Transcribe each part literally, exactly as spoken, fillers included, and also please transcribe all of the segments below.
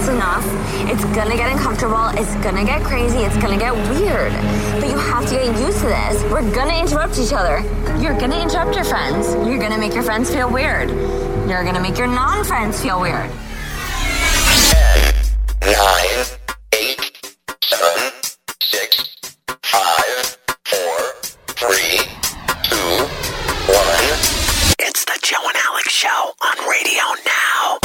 enough's enough. It's gonna get uncomfortable. It's gonna get crazy. It's gonna get weird. But you have to get used to this. We're gonna interrupt each other. You're gonna interrupt your friends. You're gonna make your friends feel weird. You're gonna make your non-friends feel weird. ten, nine, eight, seven, six, five, four, three, two, one. It's the Joe and Alex Show on Radio Now.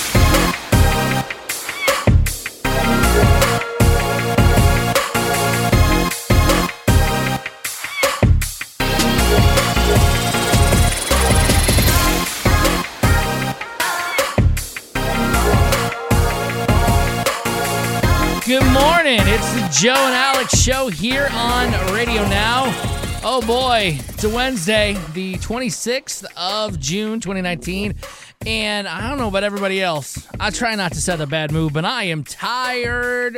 Good morning. It's the Joe and Alex Show here on Radio Now. Oh boy, it's a Wednesday, the twenty-sixth of June, twenty nineteen. And I don't know about everybody else. I try not to set a bad mood, but I am tired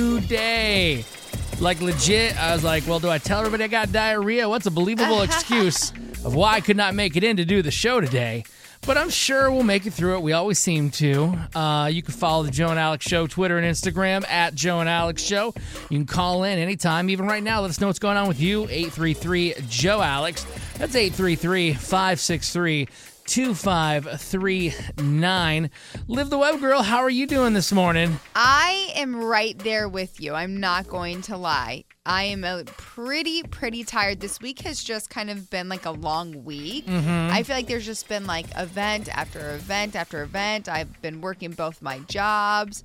today. Like legit, I was like, well, do I tell everybody I got diarrhea? What's a believable excuse of why I could not make it in to do the show today? But I'm sure we'll make it through it. We always seem to. Uh, you can follow the Joe and Alex Show, Twitter and Instagram, at Joe and Alex Show. You can call in anytime, even right now. Let us know what's going on with you, eight three three, Joe Alex. That's eight three three, five six three, two five three nine. Liv the Web Girl, how are you doing this morning? I am right there with you. I'm not going to lie. I am a pretty, pretty tired. This week has just kind of been like a long week. Mm-hmm. I feel like there's just been like event after event after event. I've been working both my jobs.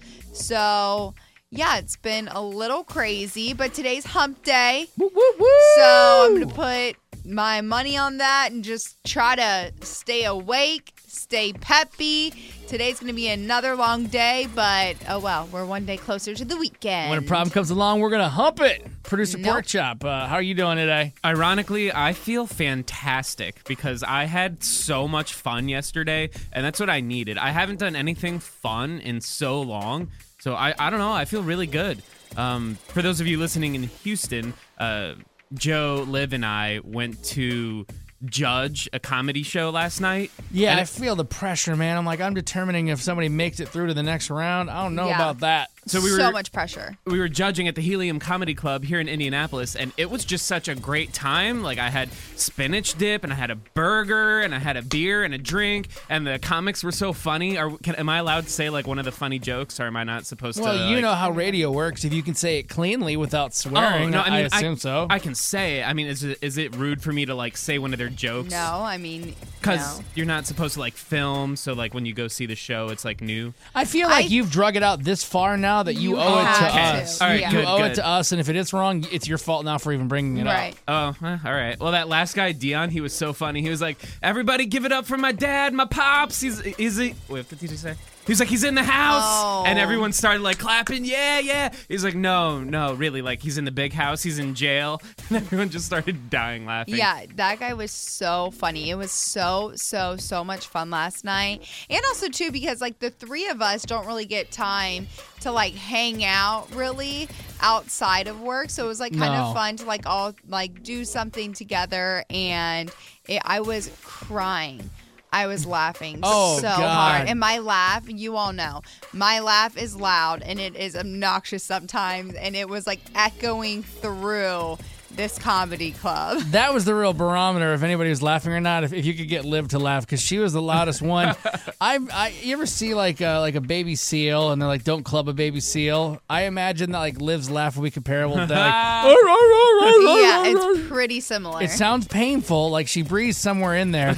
So, yeah, it's been a little crazy. But today's hump day. Woo, woo, woo. So I'm going to put my money on that and just try to stay awake, stay peppy. Today's going to be another long day, but oh well, we're one day closer to the weekend. When a problem comes along, we're going to hump it. Producer Nope. Pork Chop, uh, how are you doing today? Ironically, I feel fantastic because I had so much fun yesterday, and that's what I needed. I haven't done anything fun in so long, so I, I don't know. I feel really good. Um, for those of you listening in Houston, uh, Joe, Liv, and I went to judge a comedy show last night. Yeah, and I it, feel the pressure, man. I'm like, I'm determining if somebody makes it through to the next round. I don't know Yeah. about that. So we were so much pressure. we were judging at the Helium Comedy Club here in Indianapolis, and it was just such a great time. Like, I had spinach dip, and I had a burger, and I had a beer and a drink, and the comics were so funny. Are can, am I allowed to say like one of the funny jokes, or am I not supposed Well, to? you like, know how radio works. If you can say it cleanly without swearing, Oh, no, I, I mean, assume I, so. I can say. I mean, is it, is it rude for me to like say one of their jokes? No, I mean, Because no. you're not supposed to like film, so like when you go see the show, it's like new. I feel like I- you've drug it out this far now that you, You owe it to have to. us. All right, you Yeah. good, owe good. it to us, and if it is wrong, it's your fault now for even bringing it Right. up. Oh, eh, all right. Well, that last guy, Dion, he was so funny. He was like, "Everybody, give it up for my dad, my pops. He's is he? Wait, what did he say? He was like, he's in the house, Oh. and everyone started like clapping. Yeah, yeah. He's like, no, no, really, like he's in the big house. He's in jail, and everyone just started dying laughing. Yeah, that guy was so funny. It was so, so, so much fun last night. And also, too, because, like, the three of us don't really get time to, like, hang out, really, outside of work. So it was, like, kind No. of fun to, like, all, like, do something together. And it, I was crying. I was laughing Oh, so God. hard. And my laugh, you all know, my laugh is loud and it is obnoxious sometimes. And it was, like, echoing through this comedy club. That was the real barometer if anybody was laughing or not. If, if you could get Liv to laugh, because she was the loudest one. I, I, you ever see like a, like a baby seal, and they're like, "Don't club a baby seal." I imagine that like Liv's laugh would be comparable to that. Like, Yeah, it's pretty similar. it sounds painful, like she breathes somewhere in there.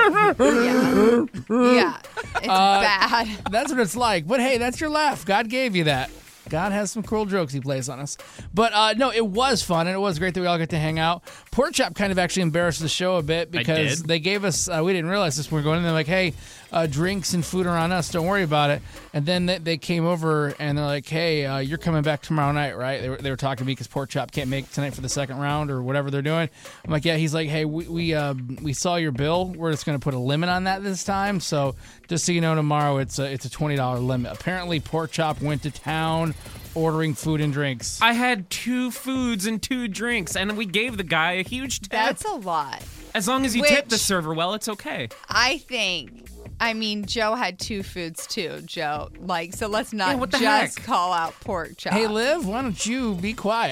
yeah. yeah, it's Uh, bad. That's what it's like. But hey, that's your laugh. God gave you that. God has some cruel jokes he plays on us. But uh, no, it was fun, and it was great that we all got to hang out. Pork Chop kind of actually embarrassed the show a bit because did? they gave us, uh, we didn't realize this when we were going in, they're like, hey, uh, drinks and food are on us, don't worry about it. And then they, they came over, and they're like, hey, uh, you're coming back tomorrow night, right? They were, they were talking to me because Pork Chop can't make tonight for the second round or whatever they're doing. I'm like, yeah. He's like, hey, we we, uh, we saw your bill. We're just going to put a limit on that this time. So just so you know, tomorrow it's a, it's a twenty dollars limit. Apparently, Pork Chop went to town ordering food and drinks. I had two foods and two drinks, and we gave the guy a huge tip. That's a lot. As long as you Which- tip the server well, it's okay. I think I mean, Joe had two foods too, Joe. Like, so let's not Yeah, what the just heck? call out pork chop. Hey, Liv, why don't you be quiet?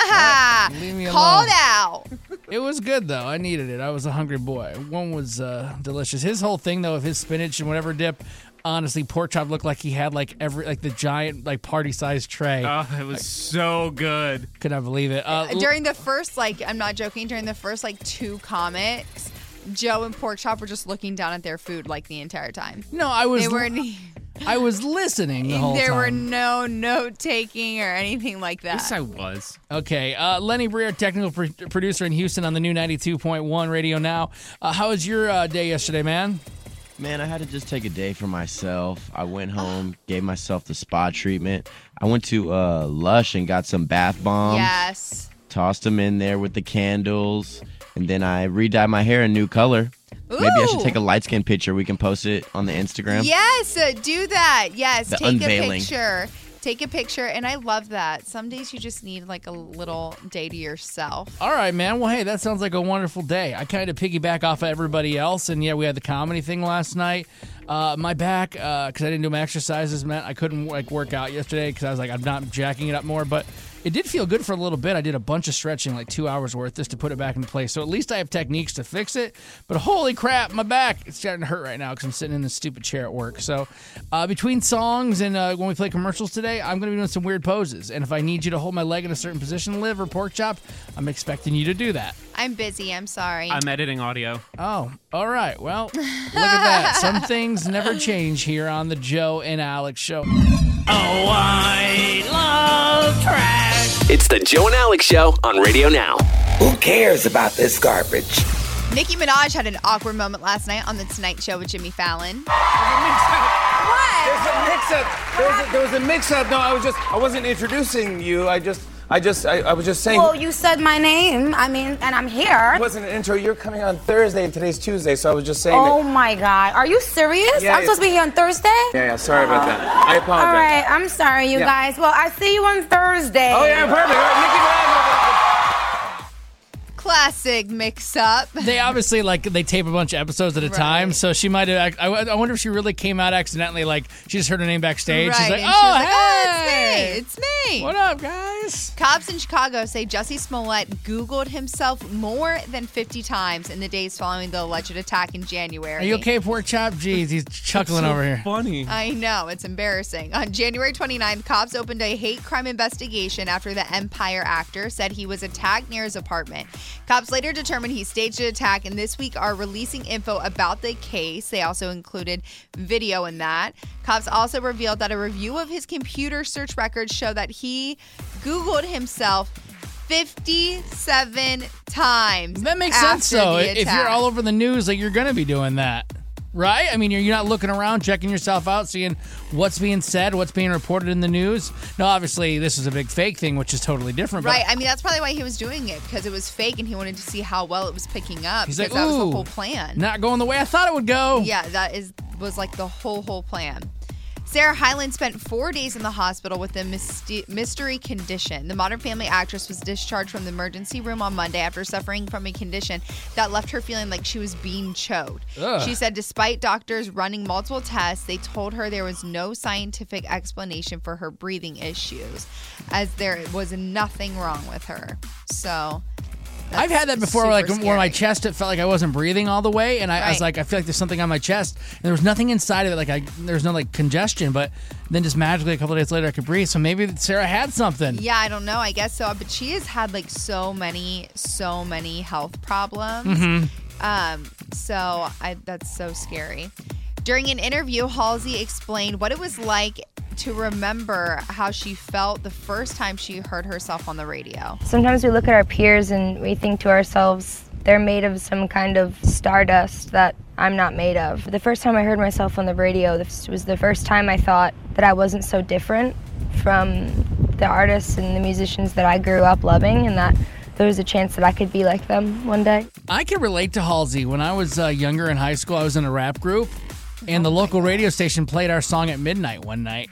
What? Leave me Called alone. out. It was good, though. I needed it. I was a hungry boy. One was uh, delicious. His whole thing, though, of his spinach and whatever dip, honestly, pork chop looked like he had like every like the giant like party-sized tray. Oh, it was so good. Could not believe it. Uh, During the first, like, I'm not joking, during the first, like, two comics, Joe and Pork Chop were just looking down at their food, like, the entire time. no, I was They weren't. I was listening the whole There time. were no note taking or anything like that. Yes, I was. Okay, uh, Lenny Breer, technical pr- producer in Houston on the new ninety-two point one Radio Now. Uh, how was your uh, day yesterday, man? Man, I had to just take a day for myself. I went home, gave myself the spa treatment. I went to uh, Lush and got some bath bombs. Yes. Tossed them in there with the candles. And then I re-dyed my hair a new color. Maybe I should Ooh. take a light skin picture. We can post it on the Instagram. Yes, uh, do that. Yes, The take unveiling. a picture. Take a picture, and I love that. Some days you just need like a little day to yourself. All right, man. Well, hey, that sounds like a wonderful day. I kind of piggyback off of everybody else, and yeah, we had the comedy thing last night. Uh, my back, because I didn't do my exercises, meant I couldn't like work out yesterday because I was like, I'm not jacking it up more, but it did feel good for a little bit. I did a bunch of stretching, like two hours worth, just to put it back into place. So at least I have techniques to fix it. But holy crap, my back, it's starting to hurt right now because I'm sitting in this stupid chair at work. So uh, between songs and uh, when we play commercials today, I'm going to be doing some weird poses. And if I need you to hold my leg in a certain position, Liv or Pork Chop, I'm expecting you to do that. I'm busy. I'm sorry. I'm editing audio. Oh, all right. Well, look at that. Some things never change here on the Joe and Alex Show. Oh, I love trash. It's the Joe and Alex Show on Radio Now. Who cares about this garbage? Nicki Minaj had an awkward moment last night on The Tonight Show with Jimmy Fallon. There's a mix-up. There was a, there was a mix-up. No, I was just, I wasn't introducing you. I just, I just, I, I was just saying. Well, you said my name. I mean, and I'm here. It wasn't an intro. You're coming on Thursday, and today's Tuesday, so I was just saying Oh that. my God. Are you serious? Yeah, I'm supposed to be here on Thursday? Yeah, yeah. Sorry about that. I apologize. All right. I'm sorry, you Yeah. guys. Well, I see you on Thursday. Oh yeah, perfect. All right, Nicki Minaj. Classic mix-up. They obviously, like, they tape a bunch of episodes at a Right. time, so she might have, I, I wonder if she really came out accidentally, like, she just heard her name backstage. Right, She's like, and oh, she was like, hey! oh, it's me. It's me. What up, guys? Cops in Chicago say Jussie Smollett Googled himself more than fifty times in the days following the alleged attack in January. Are you okay, Pork Chop? Jeez, he's chuckling over here. Funny. I know, it's embarrassing. On January twenty-ninth, cops opened a hate crime investigation after the Empire actor said he was attacked near his apartment. Cops later determined he staged an attack, and this week are releasing info about the case. They also included video in that. Cops also revealed that a review of his computer search records show that he Googled himself fifty-seven times. That makes after sense, though. the If you're attack. all over the news, like, you're going to be doing that. Right? I mean, you're, you're not looking around, checking yourself out, seeing what's being said, what's being reported in the news. Now, obviously, this is a big fake thing, which is totally different. Right. But I mean, that's probably why he was doing it, because it was fake and he wanted to see how well it was picking up. he's because like, that was ooh, the whole plan. not going the way I thought it would go. Yeah, that is was like the whole, whole plan. Sarah Hyland spent four days in the hospital with a mysti- mystery condition. The Modern Family actress was discharged from the emergency room on Monday after suffering from a condition that left her feeling like she was being choked. Ugh. She said despite doctors running multiple tests, they told her there was no scientific explanation for her breathing issues, as there was nothing wrong with her. So... that's I've had that before, super like where my scary. chest, it felt like I wasn't breathing all the way, and I, I was Right. like, I feel like there's something on my chest, and there was nothing inside of it, like I, there was no like congestion, but then just magically a couple of days later I could breathe. So maybe Sarah had something. Yeah, I don't know. I guess so. But she has had like so many, so many health problems. Mm-hmm. Um, so I that's so scary. During an interview, Halsey explained what it was like to remember how she felt the first time she heard herself on the radio. Sometimes we look at our peers and we think to ourselves, they're made of some kind of stardust that I'm not made of. The first time I heard myself on the radio, this was the first time I thought that I wasn't so different from the artists and the musicians that I grew up loving, and that there was a chance that I could be like them one day. I can relate to Halsey. When I was uh, younger in high school, I was in a rap group, and the local radio station played our song at midnight one night.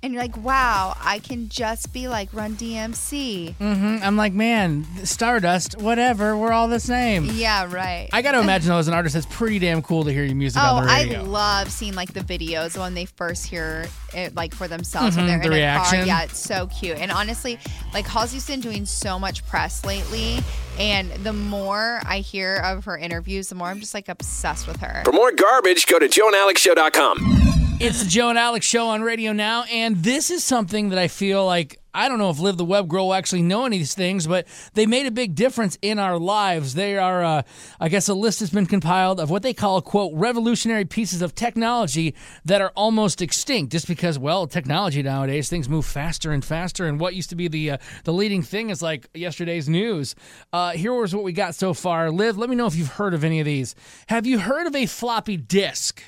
and you're like, wow, I can just be like Run D M C. Mm-hmm. I'm like, man, Stardust, whatever, we're all the same. Yeah, right. I got to imagine, though, as an artist, it's pretty damn cool to hear your music Oh, on the radio. I love seeing like the videos when they first hear it, like for themselves when Mhm, they're the in a reaction. car. Yeah, it's so cute. And honestly, like Halsey's been doing so much press lately, and the more I hear of her interviews, the more I'm just like obsessed with her. For more garbage, go to joe and alex show dot com. It's the Joe and Alex Show on Radio Now, and this is something that I feel like, I don't know if Live the Web Girl will actually know any of these things, but they made a big difference in our lives. They are, uh, I guess, a list has been compiled of what they call, quote, revolutionary pieces of technology that are almost extinct, just because, well, technology nowadays, things move faster and faster, and what used to be the uh, the leading thing is like yesterday's news. Uh, here was what we got so far. Liv, let me know if you've heard of any of these. Have you heard of a floppy disk?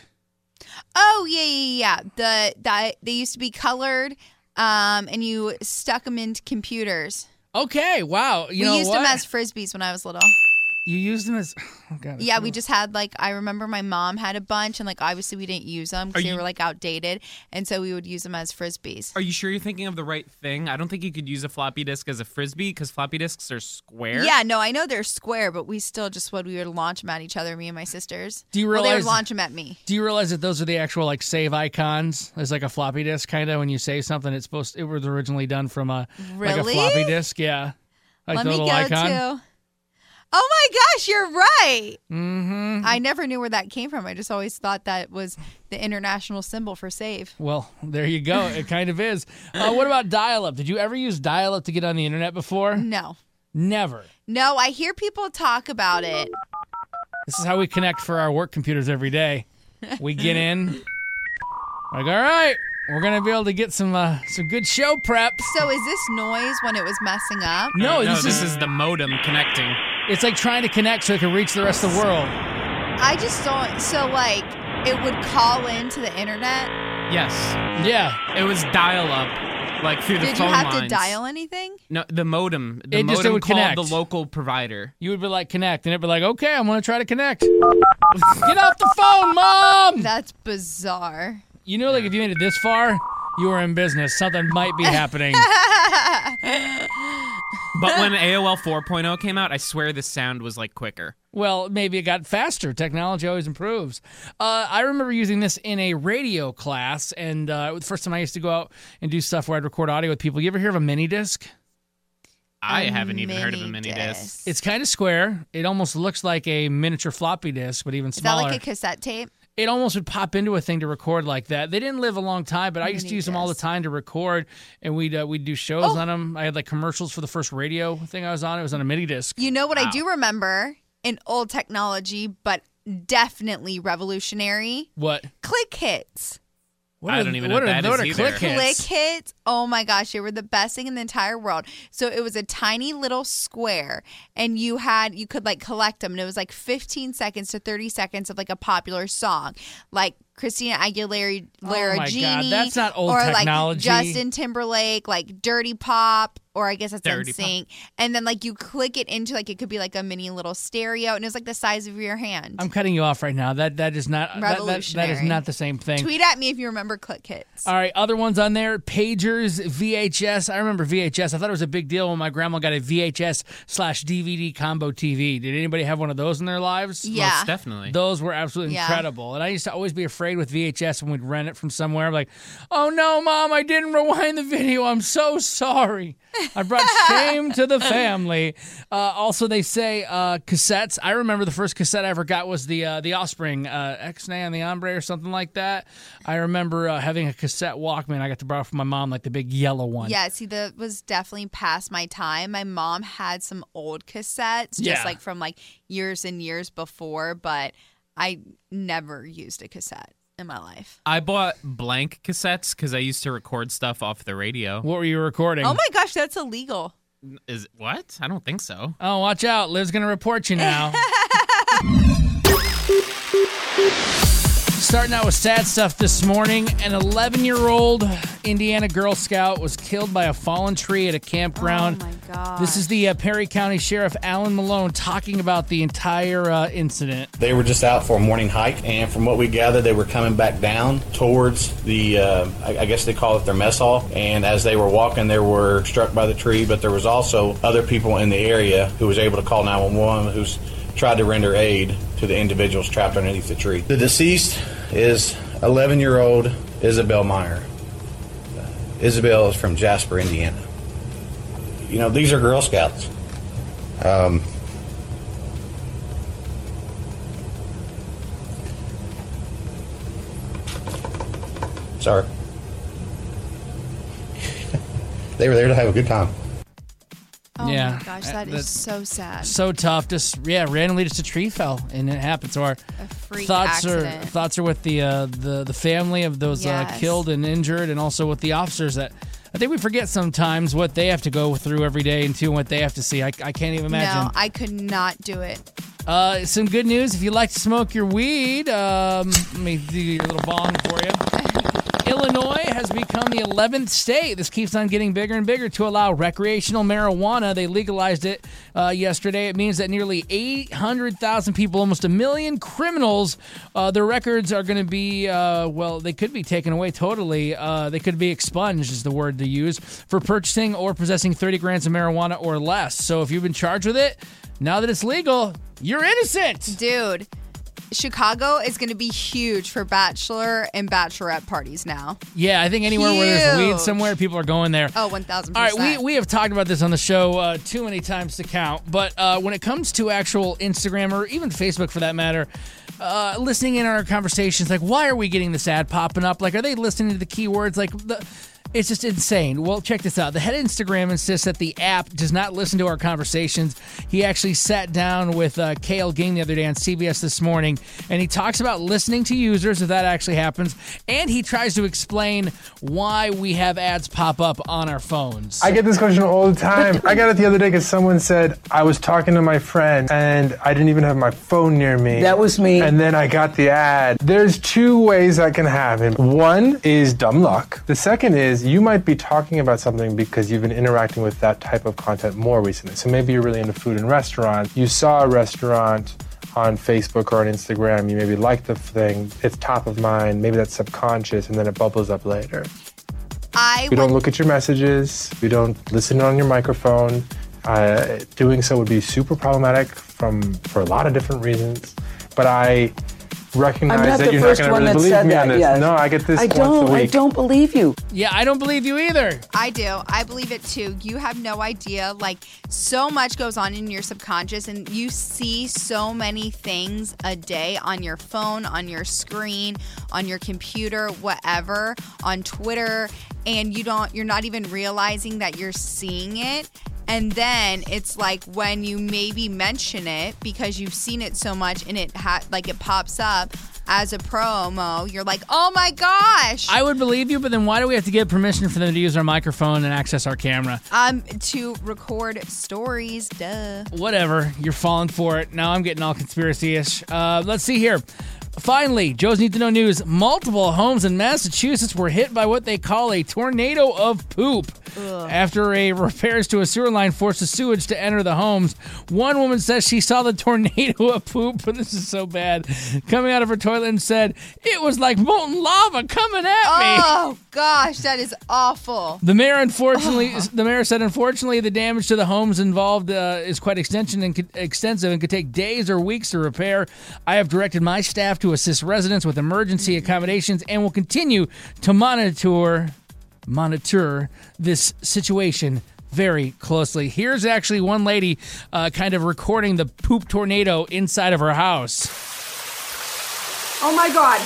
Oh yeah, yeah, yeah. The that they used to be colored, um, and you stuck them into computers. Okay, wow. You we know used what? them as frisbees when I was little. You used them as... Oh, God, Yeah, we just had like I remember my mom had a bunch, and like obviously we didn't use them because Are they you- were like outdated, and so we would use them as frisbees. Are you sure you're thinking of the right thing? I don't think you could use a floppy disk as a frisbee because floppy disks are square. Yeah, no, I know they're square, but we still just would we would launch them at each other, me and my sisters. Do you Well, they realize- would launch them at me. Do you realize that those are the actual like save icons? There's like a floppy disk kind of when you save something. It's supposed it was originally done from a like a Really? floppy disk. Yeah, like Let the me little go icon. to. Oh my gosh, you're right. Mm-hmm. I never knew where that came from. I just always thought that was the international symbol for save. Well, there you go. It kind of is. Uh, what about dial-up? Did you ever use dial-up to get on the internet before? No. Never. No, I hear people talk about it. This is how we connect for our work computers every day. We get in, like, all right, we're gonna be able to get some uh, some good show prep. So is this noise when it was messing up? No, no, this, this is, is the modem connecting. It's like trying to connect so it can reach the rest of the world. I just don't. So like, it would call into the internet. Yes. Yeah. It was dial up, like through the Did you phone have lines. to dial anything? No, the modem. The It just- it modem would called connect. the local provider. You would be like, connect, and it'd be like, okay, I'm gonna try to connect. Get off the phone, Mom! That's bizarre. You know, like if you made it this far, you were in business. Something might be happening. But when A O L four point oh came out, I swear the sound was like quicker. Well, maybe it got faster. Technology always improves. Uh, I remember using this in a radio class, and uh, the first time I used to go out and do stuff where I'd record audio with people. You ever hear of a mini disc? I A haven't even heard of a mini mini disc. disc. It's kind of square. It almost looks like a miniature floppy disk, but even Is that smaller. like a cassette tape? It almost would pop into a thing to record like that. They didn't live a long time, but I used to Mini use them all the disc. time to record, and we'd uh, we'd do shows Oh. on them. I had like commercials for the first radio thing I was on. It was on a mini disc. You know what I do remember? An old technology, but definitely revolutionary. What? Click hits. What I are- don't even know what what are, that what is are either. click hits? Click hits. Oh my gosh, they were the best thing in the entire world. So it was a tiny little square, and you had you could like collect them, and it was like fifteen seconds to thirty seconds of like a popular song, like Christina Aguilera, Oh Lara my God, Genie, that's not old or technology. like Justin Timberlake, like Dirty Pop, or I guess that's Dirty N Sync. And then like you click it into like it could be like a mini little stereo, and it was like the size of your hand. I'm cutting you off right now. That that is not that, that, that is Revolutionary. not the same thing. Tweet at me if you remember click hits. All right, other ones on there: pagers, V H S. I remember V H S. I thought it was a big deal when my grandma got a V H S slash D V D combo T V. Did anybody have one of those in their lives? Yeah. Most definitely. Those were absolutely Yeah. incredible. And I used to always be afraid with V H S when we'd rent it from somewhere. I'm like, oh no, Mom, I didn't rewind the video. I'm so sorry. I brought shame to the family. Uh, also, they say uh, cassettes. I remember the first cassette I ever got was the uh, the Offspring, uh, X-Nay on the Hombre or something like that. I remember uh, having a cassette Walkman I got to borrow from my mom, like the big yellow one. Yeah, see, that was definitely past my time. My mom had some old cassettes, just Yeah. like from like years and years before, but I never used a cassette in my life. I bought blank cassettes because I used to record stuff off the radio. What were you recording? Oh my gosh, that's illegal. Is what? I don't think so. Oh, watch out. Liv's going to report you now. starting out with sad stuff this morning. An eleven-year-old Indiana Girl Scout was killed by a fallen tree at a campground. Oh, my God. This is the uh, Perry County Sheriff Alan Malone talking about the entire uh, incident. They were just out for a morning hike, and from what we gathered, they were coming back down towards the, uh, I, I guess they call it their mess hall. And as they were walking, they were struck by the tree, but there was also other people in the area who was able to call nine one one, who's tried to render aid to the individuals trapped underneath the tree. The deceased is eleven-year-old Isabel Meyer. Uh, Isabel is from Jasper, Indiana. You know, these are Girl Scouts. Um, sorry. They were there to have a good time. Oh yeah. my gosh, that Uh, is that's so sad. So tough. Just yeah, randomly just a tree fell and it happened. So our freak thoughts accident. are thoughts are with the uh, the the family of those uh, Yes. killed and injured, and also with the officers that I think we forget sometimes what they have to go through every day and too, and what they have to see. I, I can't even imagine. No, I could not do it. Uh, some good news. If you like to smoke your weed, um, let me do your little bong for you. Illinois has become the eleventh state. This keeps on getting bigger and bigger to allow recreational marijuana. They legalized it uh, yesterday. It means that nearly eight hundred thousand people, almost a million criminals, uh, their records are going to be, uh, well, they could be taken away totally. Uh, they could be expunged is the word to use for purchasing or possessing thirty grams of marijuana or less. So if you've been charged with it, now that it's legal, you're innocent. Dude, Chicago is going to be huge for bachelor and bachelorette parties now. Yeah, I think anywhere where there's weed Huge. somewhere, people are going there. Oh, one thousand All percent. right, we, we have talked about this on the show uh, too many times to count, but uh, when it comes to actual Instagram or even Facebook for that matter, uh, listening in on our conversations, like, why are we getting this ad popping up? Like, are they listening to the keywords? Like, the... It's just insane. Well, check this out. The head of Instagram insists that the app does not listen to our conversations. He actually sat down with uh, Kale Ging the other day on C B S This Morning, and he talks about listening to users, if that actually happens, and he tries to explain why we have ads pop up on our phones. I get this question all the time. I got it the other day because someone said I was talking to my friend and I didn't even have my phone near me. That was me. And then I got the ad. There's two ways that can happen. One is dumb luck. The second is you might be talking about something because you've been interacting with that type of content more recently. So maybe you're really into food and restaurants. You saw a restaurant on Facebook or on Instagram. You maybe like the thing. It's top of mind. Maybe that's subconscious, and then it bubbles up later. I We don't look at your messages. We don't listen on your microphone. Uh, doing so would be super problematic from for a lot of different reasons. But I recognize I'm not that the you're first not one going to that really believe said me that, on this. yes. No, I get this I once don't, a week. I don't believe you. Yeah, I don't believe you either. I do. I believe it too. You have no idea. Like, so much goes on in your subconscious, and you see so many things a day on your phone, on your screen, on your computer, whatever, on Twitter, and you don't, you're not even realizing that you're seeing it. And then it's like when you maybe mention it because you've seen it so much and it ha- like it pops up as a promo, you're like, oh my gosh. I would believe you, but then why do we have to get permission for them to use our microphone and access our camera? Um, to record stories, duh. Whatever. You're falling for it. Now I'm getting all conspiracy-ish. Uh, let's see here. Finally, Joe's Need to Know News. Multiple homes in Massachusetts were hit by what they call a tornado of poop. Ugh. After a repairs to a sewer line forced the sewage to enter the homes, one woman says she saw the tornado of poop, and this is so bad, coming out of her toilet and said, it was like molten lava coming at me. Oh gosh, that is awful. The mayor, unfortunately, the mayor said, unfortunately, the damage to the homes involved uh, is quite extensive and could, extensive and could take days or weeks to repair. I have directed my staff to assist residents with emergency accommodations and will continue to monitor monitor this situation very closely. Here's actually one lady uh, kind of recording the poop tornado inside of her house. Oh my God.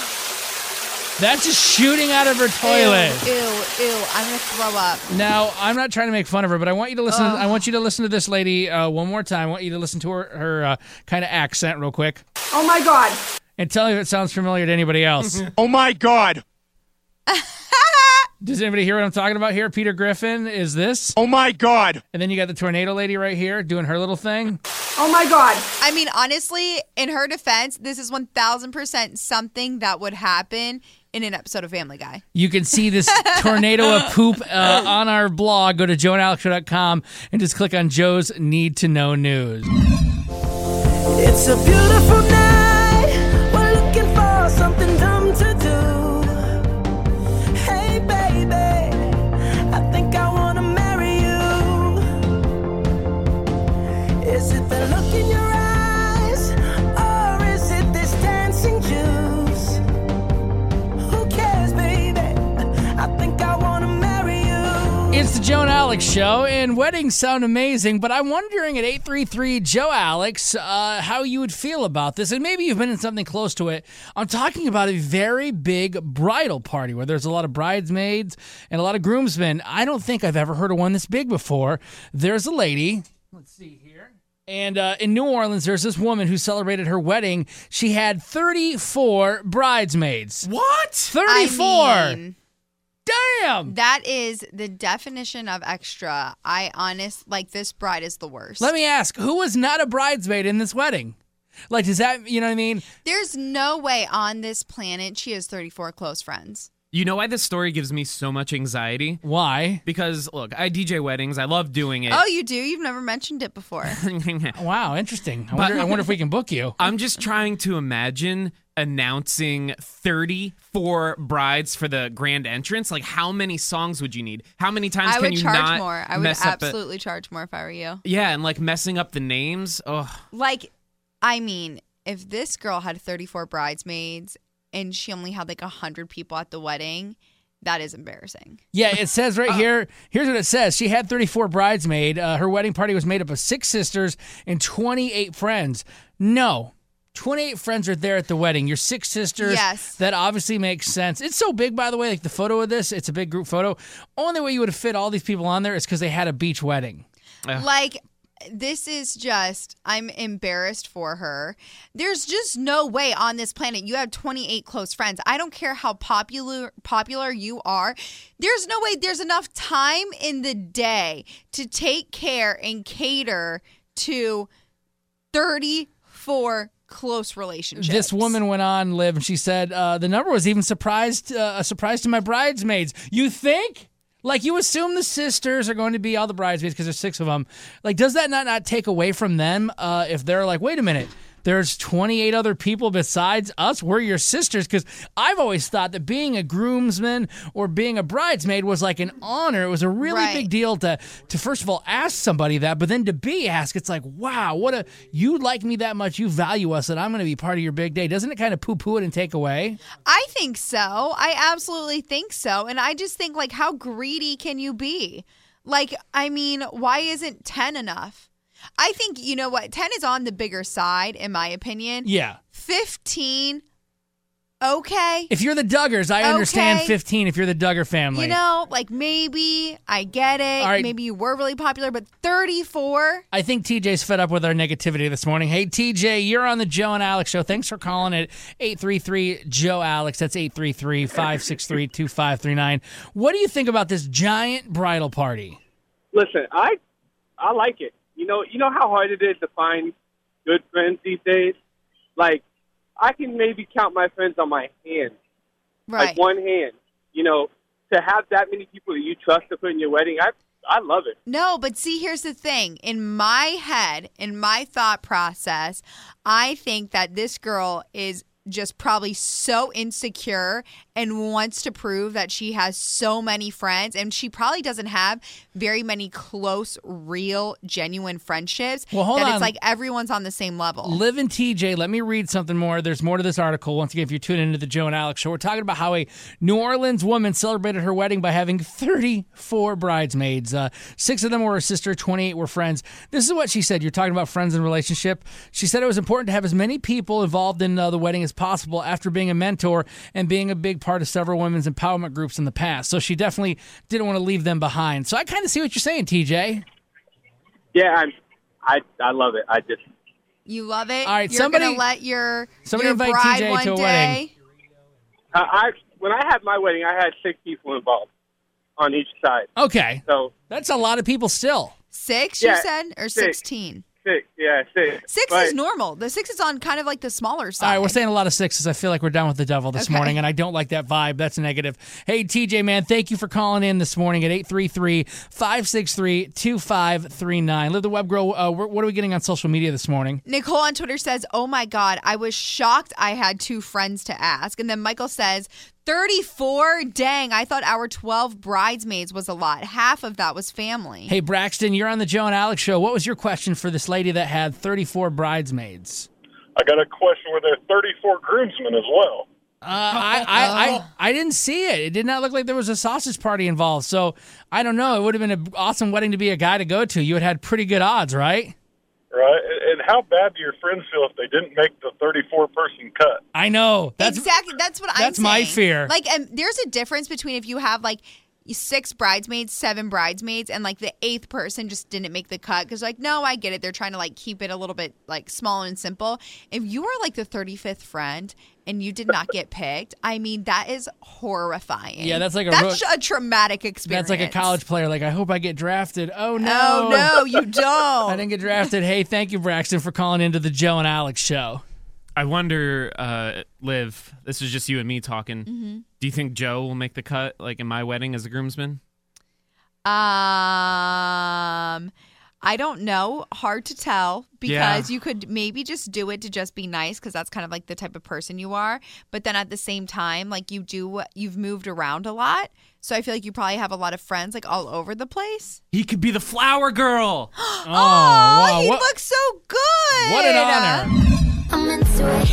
That's just shooting out of her toilet. Ew, ew, ew. I'm gonna throw up. Now, I'm not trying to make fun of her, but I want you to listen. To, Ugh. I want you to listen to this lady uh, one more time. I want you to listen to her, her uh, kind of accent real quick. Oh my God. And tell me if it sounds familiar to anybody else. Oh my God. Does anybody hear what I'm talking about here? Peter Griffin is this. Oh my God. And then you got the tornado lady right here doing her little thing. Oh my God. I mean, honestly, in her defense, this is one thousand percent something that would happen in an episode of Family Guy. You can see this tornado of poop uh, on our blog. Go to joe and alex show dot com and just click on Joe's Need to Know News. It's a beautiful night. We're looking for something dumb to do. Hey, baby, I think I want to marry you. Is it the look in your eyes, or is it this dancing juice? Who cares, baby? I think I want to marry you. It's the Joe and Alex Show, and weddings sound amazing, but I'm wondering at eight three three Joe Alex uh, how you would feel about this, and maybe you've been in something close to it. I'm talking about a very big bridal party where there's a lot of bridesmaids and a lot of groomsmen. I don't think I've ever heard of one this big before. There's a lady. Let's see here. And uh, in New Orleans, there's this woman who celebrated her wedding. She had thirty-four bridesmaids. What? thirty-four. I mean, Damn. that is the definition of extra. I honest, like, this bride is the worst. Let me ask, who was not a bridesmaid in this wedding? Like, does that, you know what I mean? There's no way on this planet she has thirty-four close friends. You know why this story gives me so much anxiety? Why? Because, look, I D J weddings. I love doing it. Oh, you do? You've never mentioned it before. Wow, interesting. I wonder, I wonder if we can book you. I'm just trying to imagine announcing thirty-four brides for the grand entrance. Like, how many songs would you need? How many times I can would you charge not more. I would mess up absolutely charge more if I were you. Yeah, and like messing up the names. Oh, Like, I mean, if this girl had thirty-four bridesmaids and she only had like one hundred people at the wedding, that is embarrassing. Yeah, it says right here, here's what it says. She had thirty-four bridesmaids. Uh, her wedding party was made up of six sisters and twenty-eight friends. No, twenty-eight friends are there at the wedding. Your six sisters. Yes. That obviously makes sense. It's so big, by the way, like the photo of this, it's a big group photo. Only way you would have fit all these people on there is because they had a beach wedding. Like, this is just, I'm embarrassed for her. There's just no way on this planet you have twenty-eight close friends. I don't care how popular popular you are. There's no way there's enough time in the day to take care and cater to thirty-four close relationships. This woman went on, Liv, and she said uh, the number was even surprised, uh, a surprise to my bridesmaids. You think? Like, you assume the sisters are going to be all the bridesmaids because there's six of them. Like, does that not, not take away from them uh, if they're like, wait a minute, there's twenty-eight other people besides us? We're your sisters. Because I've always thought that being a groomsman or being a bridesmaid was like an honor. It was a really Right. big deal to, to, first of all, ask somebody that, but then to be asked, it's like, wow, what a, you like me that much, you value us, that I'm going to be part of your big day. Doesn't it kind of poo-poo it and take away? I think so. I absolutely think so. And I just think, like, how greedy can you be? Like, I mean, why isn't ten enough? I think, you know what, ten is on the bigger side, in my opinion. Yeah. fifteen, okay. If you're the Duggars, I understand Okay. fifteen if you're the Duggar family. You know, like, maybe, I get it. All right. Maybe you were really popular, but thirty-four? I think T J's fed up with our negativity this morning. Hey, T J, you're on the Joe and Alex Show. Thanks for calling it eight three three Joe Alex. That's eight three three, five six three, two five three nine. What do you think about this giant bridal party? Listen, I I like it. You know, you know how hard it is to find good friends these days? Like, I can maybe count my friends on my hand. Right. Like one hand. You know, to have that many people that you trust to put in your wedding, I I love it. No, but see, here's the thing. In my head, in my thought process, I think that this girl is just probably so insecure and wants to prove that she has so many friends, and she probably doesn't have very many close, real, genuine friendships. Well, hold that on. it's like everyone's on the same level. Liv and T J, let me read something more. There's more to this article. Once again, if you tune into the Joe and Alex Show, we're talking about how a New Orleans woman celebrated her wedding by having thirty-four bridesmaids. Uh, six of them were her sister, twenty-eight were friends. This is what she said. You're talking about friends and relationship. She said it was important to have as many people involved in uh, the wedding as possible after being a mentor and being a big part of several women's empowerment groups in the past. So she definitely didn't want to leave them behind. So I kind of see what you're saying, T J. Yeah, I'm, I I love it. I just You love it? All right, You're somebody- going to let your, somebody your invite bride T J one to a day. wedding. uh, I when I had my wedding, I had six people involved. on each side. Okay. So that's a lot of people still. Six, Yeah, you said? Or six. sixteen? Six, yeah, six. Six But- is normal. The six is on kind of like the smaller side. All right, we're saying a lot of sixes. I feel like we're down with the devil this Okay. morning, and I don't like that vibe. That's negative. Hey, T J, man, thank you for calling in this morning at eight three three, five six three, two five three nine. Live the Web Girl, uh, what are we getting on social media this morning? Nicole on Twitter says, oh my God, I was shocked I had two friends to ask. And then Michael says, thirty-four? Dang, I thought our twelve bridesmaids was a lot. Half of that was family. Hey, Braxton, you're on the Joe and Alex show. What was your question for this lady that had thirty-four bridesmaids? I got a question. Were there thirty-four groomsmen as well? Uh, I, I, I, I didn't see it. It did not look like there was a sausage party involved. So I don't know. It would have been an awesome wedding to be a guy to go to. You had had pretty good odds, right? Right. And how bad do your friends feel if they didn't make the thirty-four person cut? I know. That's exactly. That's what I'm that's my saying. fear. Like, and there's a difference between if you have like six bridesmaids, seven bridesmaids, and like the eighth person just didn't make the cut because, like, no, I get it. They're trying to like keep it a little bit like small and simple. If you are like the thirty-fifth friend and you did not get picked, I mean, that is horrifying. Yeah, that's like a that's ro- a traumatic experience. That's like a college player. Like, I hope I get drafted. Oh, no. Oh, no, you don't. I didn't get drafted. Hey, thank you, Braxton, for calling into the Joe and Alex show. I wonder, uh, Liv, this is just you and me talking. Mhm. Do you think Joe will make the cut, like in my wedding as a groomsman? Um, I don't know. Hard to tell because Yeah. you could maybe just do it to just be nice because that's kind of like the type of person you are. But then at the same time, like you do, you've moved around a lot. So I feel like you probably have a lot of friends like all over the place. He could be the flower girl. Oh, wow, he what- looks so good. What an honor. I'm into it.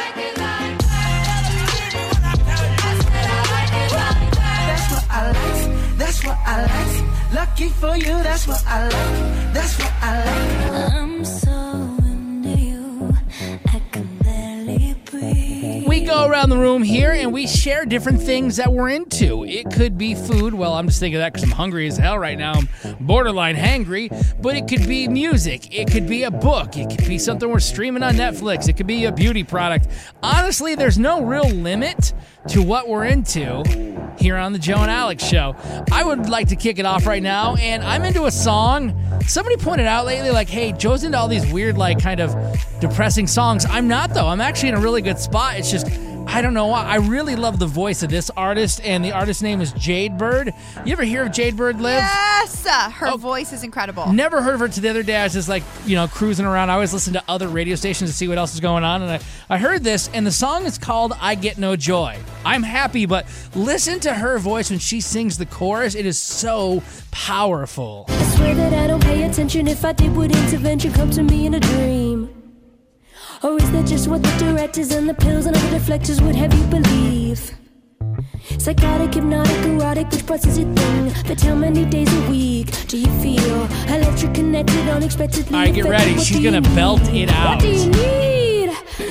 That's what I like. That's what I like. Lucky for you, that's what I like. That's what I like. I'm so into you. I can barely breathe. We go around the room here and we share different things that we're into. It could be food. Well, I'm just thinking of that because I'm hungry as hell right now. I'm borderline hangry. But it could be music. It could be a book. It could be something we're streaming on Netflix. It could be a beauty product. Honestly, there's no real limit to what we're into here on the Joe and Alex show. I would like to kick it off right now, and I'm into a song. Somebody pointed out lately, like, hey, Joe's into all these weird, like, kind of depressing songs. I'm not, though. I'm actually in a really good spot. It's just, I don't know why. I really love the voice of this artist, and the artist's name is Jade Bird. You ever hear of Jade Bird, Liv? Yes, uh, her voice is incredible. Never heard of her till the other day. I was just like, you know, cruising around. I always listen to other radio stations to see what else is going on. And I, I heard this, and the song is called I Get No Joy. I'm happy, but listen to her voice when she sings the chorus. It is so powerful. I swear that I don't pay attention. If I did, would intervention come to me in a dream? Or is that just what the directors and the pills and other deflectors would have you believe? Psychotic, hypnotic, erotic, which parts is your thing? But how many days a week do you feel electric, connected, unexpectedly? All right, get affected? ready. What She's do you going to belt it need? out. What do you need?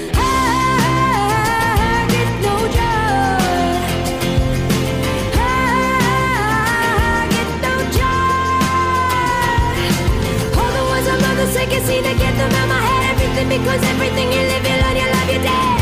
I get no joy. I get no joy. All the words I'm on the second scene, I get them out my head. Everything because everything you live, you learn, you love, you dead.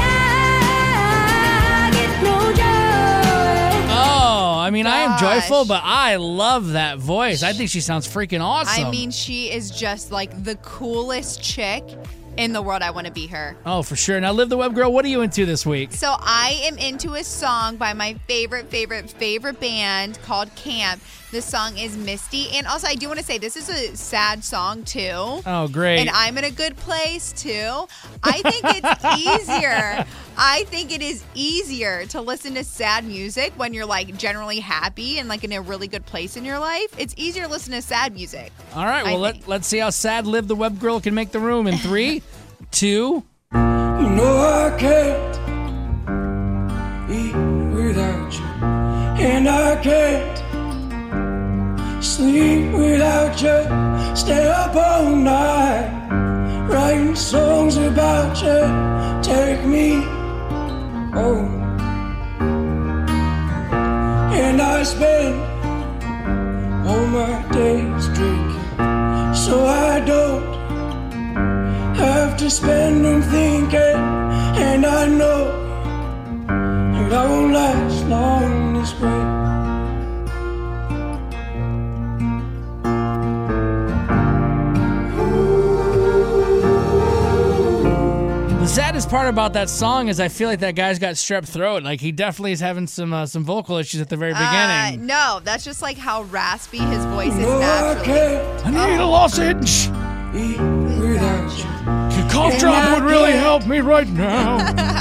I get no joy. Oh, I mean, I am Gosh. joyful, but I love that voice. I think she sounds freaking awesome. I mean, she is just like the coolest chick in the world. I want to be her. Oh, for sure. Now, Liv the Web Girl, what are you into this week? So I am into a song by my favorite, favorite, favorite band called Camp. The song is Misty. And also, I do want to say this is a sad song, too. Oh, great. And I'm in a good place, too. I think it's easier. I think it is easier to listen to sad music when you're, like, generally happy and, like, in a really good place in your life. It's easier to listen to sad music. All right, I well, let, let's see how sad Liv the Web Girl can make the room in three, two. You know I can't eat without you, and I can't sleep without you. Stay up all night, writing songs about you. Take me home, and I spend all my days drinking, so I don't have to spend them thinking, and I know that I won't last long this way. weirdest part about that song is I feel like that guy's got strep throat. Like he definitely is having some uh, some vocal issues at the very Uh, beginning. no, that's just like how raspy his voice is naturally. I need a lozenge. A cough drop would really help me right now.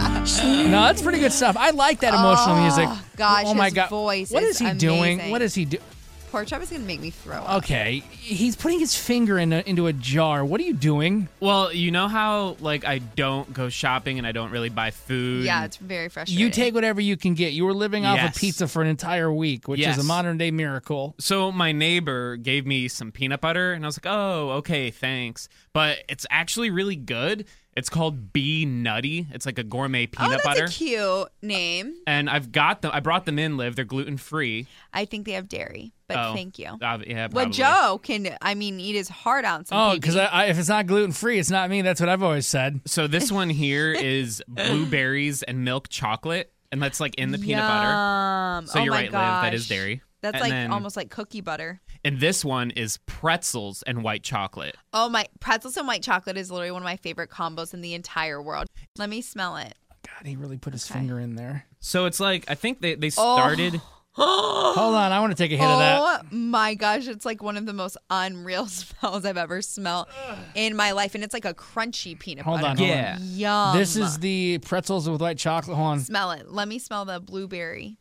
No, that's pretty good stuff. I like that emotional Oh, music. gosh, oh my his god, voice what is is he doing? amazing. What is he doing? Pork chop is gonna make me throw up. Okay, he's putting his finger in a, into a jar. What are you doing? Well, you know how like I don't go shopping and I don't really buy food. Yeah, it's very frustrating. You take whatever you can get. You were living off Yes. of pizza for an entire week, which Yes. is a modern day miracle. So my neighbor gave me some peanut butter, and I was like, "Oh, okay, thanks." But it's actually really good. It's called Bee Nutty. It's like a gourmet Oh, peanut that's butter. a cute name. And I've got them. I brought them in. Liv. They're gluten free. I think they have dairy, but Oh, thank you. Uh, yeah, But probably. Joe can, I mean, eat his heart out. Some Oh, P B. because I, I, if it's not gluten free, it's not me. That's what I've always said. So this one here is blueberries and milk chocolate, and that's like in the peanut butter. Yum. So oh you're my right, Liv. That is gosh. dairy. That's And like then- almost like cookie butter. And this one is pretzels and white chocolate. Oh my, pretzels and white chocolate is literally one of my favorite combos in the entire world. Let me smell it. God, he really put his finger in there. So it's like I think they they Oh. started. Hold on, I want to take a hit oh of that. my gosh, it's like one of the most unreal smells I've ever smelled in my life. And it's like a crunchy peanut Hold butter. on, hold Yeah. on. Yum. This is the pretzels with white chocolate. Hold on. Smell it. Let me smell the blueberry.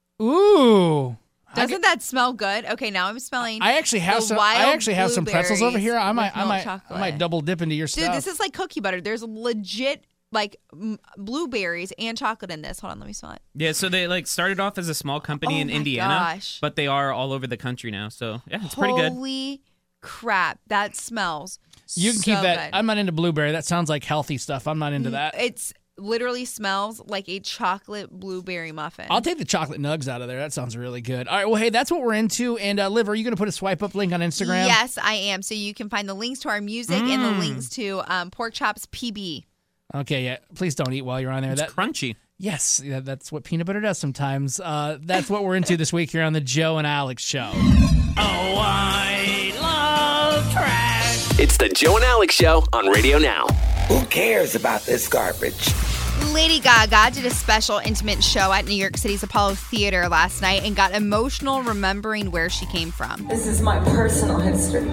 Ooh. Doesn't that smell good? Okay, now I'm smelling. I actually have the some. wild I actually have some pretzels over here. I might. with I milk might. I chocolate. might double dip into your Dude, stuff. this is like cookie butter. There's legit like m- blueberries and chocolate in this. Hold on, let me smell it. Yeah, so they like started off as a small company Oh in my Indiana, gosh. but they are all over the country now. So yeah, it's pretty good. Holy crap, that smells. you can so keep that. good. I'm not into blueberry. That sounds like healthy stuff. I'm not into that. It's literally smells like a chocolate blueberry muffin. I'll take the chocolate nugs out of there. That sounds really good. All right. Well, hey, that's what we're into. And uh, Liv, are you going to put a swipe up link on Instagram? Yes, I am. So you can find the links to our music and the Mm. links to um, Pork Chops P B. Okay. Yeah. Please don't eat while you're on there. It's that crunchy. Yes, yeah, that's what peanut butter does sometimes. Uh, that's what we're into this week here on the Joe and Alex Show. Oh, I love trash. It's the Joe and Alex Show on Radio Now. Who cares about this garbage? Lady Gaga did a special intimate show at New York City's Apollo Theater last night and got emotional remembering where she came from. This is my personal history.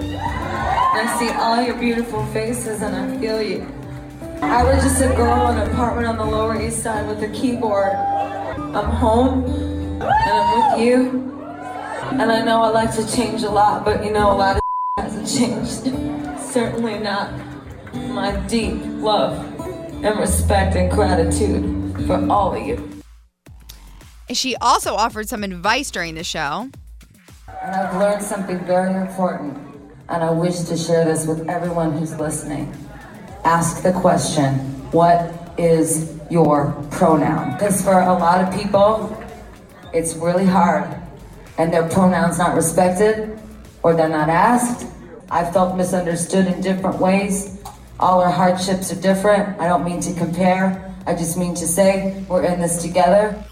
I see all your beautiful faces and I feel you. I was just a girl in an apartment on the Lower East Side with a keyboard. I'm home and I'm with you. And I know I like to change a lot, but you know, a lot of hasn't changed. Certainly not my deep love and respect and gratitude for all of you. And she also offered some advice during the show. And I've learned something very important, and I wish to share this with everyone who's listening. Ask the question, what is your pronoun? Because for a lot of people, it's really hard, and their pronoun's not respected, or they're not asked. I've felt misunderstood in different ways. All our hardships are different. I don't mean to compare. I just mean to say we're in this together.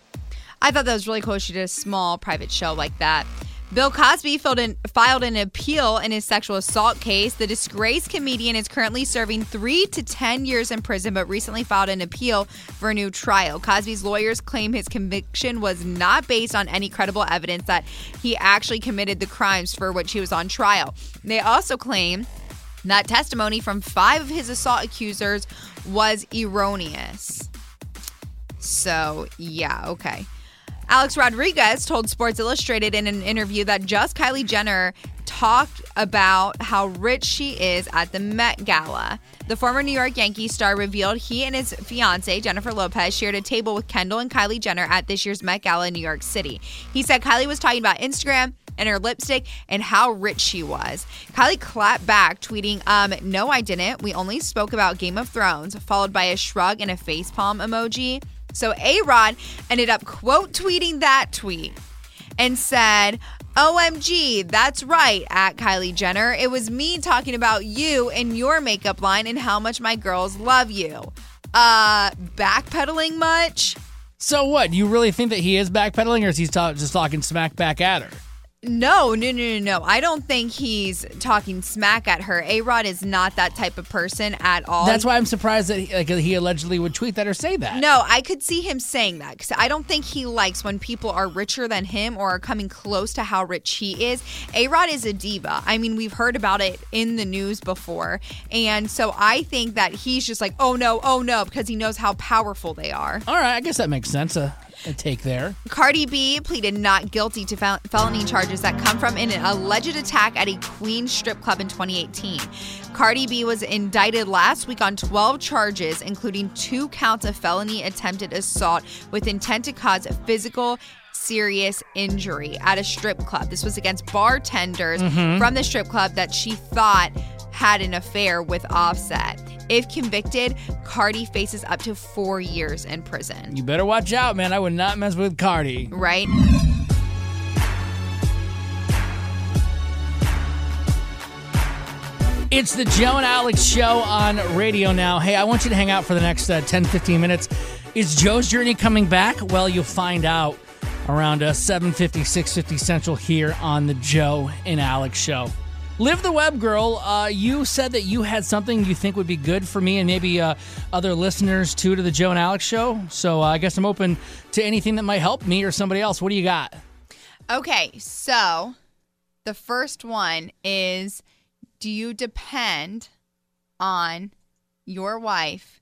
I thought that was really cool. She did a small private show like that. Bill Cosby filed an, filed an appeal in his sexual assault case. The disgraced comedian is currently serving three to ten years in prison, but recently filed an appeal for a new trial. Cosby's lawyers claim his conviction was not based on any credible evidence that he actually committed the crimes for which he was on trial. They also claim that testimony from five of his assault accusers was erroneous. So, yeah, okay. Alex Rodriguez told Sports Illustrated in an interview that just Kylie Jenner talked about how rich she is at the Met Gala. The former New York Yankees star revealed he and his fiancée, Jennifer Lopez, shared a table with Kendall and Kylie Jenner at this year's Met Gala in New York City. He said Kylie was talking about Instagram and her lipstick and how rich she was. Kylie clapped back, tweeting, um, no, I didn't. We only spoke about Game of Thrones, followed by a shrug and a facepalm emoji. So A-Rod ended up quote tweeting that tweet and said, O M G, that's right, at Kylie Jenner. It was me talking about you and your makeup line and how much my girls love you. Uh, backpedaling much? So what? Do you really think that he is backpedaling, or is he ta- just talking smack back at her? No, no, no, no, no. I don't think he's talking smack at her. A-Rod is not that type of person at all. That's why I'm surprised that he, like, he allegedly would tweet that or say that. No, I could see him saying that because I don't think he likes when people are richer than him or are coming close to how rich he is. A-Rod is a diva. I mean, we've heard about it in the news before. And so I think that he's just like, oh, no, oh, no, because he knows how powerful they are. All right, I guess that makes sense. Uh, a take there. Cardi B pleaded not guilty to fel- felony charges that come from an alleged attack at a Queens strip club in twenty eighteen. Cardi B was indicted last week on twelve charges, including two counts of felony attempted assault with intent to cause physical serious injury at a strip club. This was against bartenders Mhm. from the strip club that she thought had an affair with Offset. If convicted, Cardi faces up to four years in prison. You better watch out, man. I would not mess with Cardi. Right? It's the Joe and Alex show on radio now. Hey, I want you to hang out for the next uh, ten, fifteen minutes. Is Joe's Journey coming back? Well, you'll find out around uh, seven fifty, six fifty Central here on the Joe and Alex show. Live the Web Girl, uh, you said that you had something you think would be good for me and maybe uh, other listeners too to the Joe and Alex show. So uh, I guess I'm open to anything that might help me or somebody else. What do you got? Okay, so the first one is, do you depend on your wife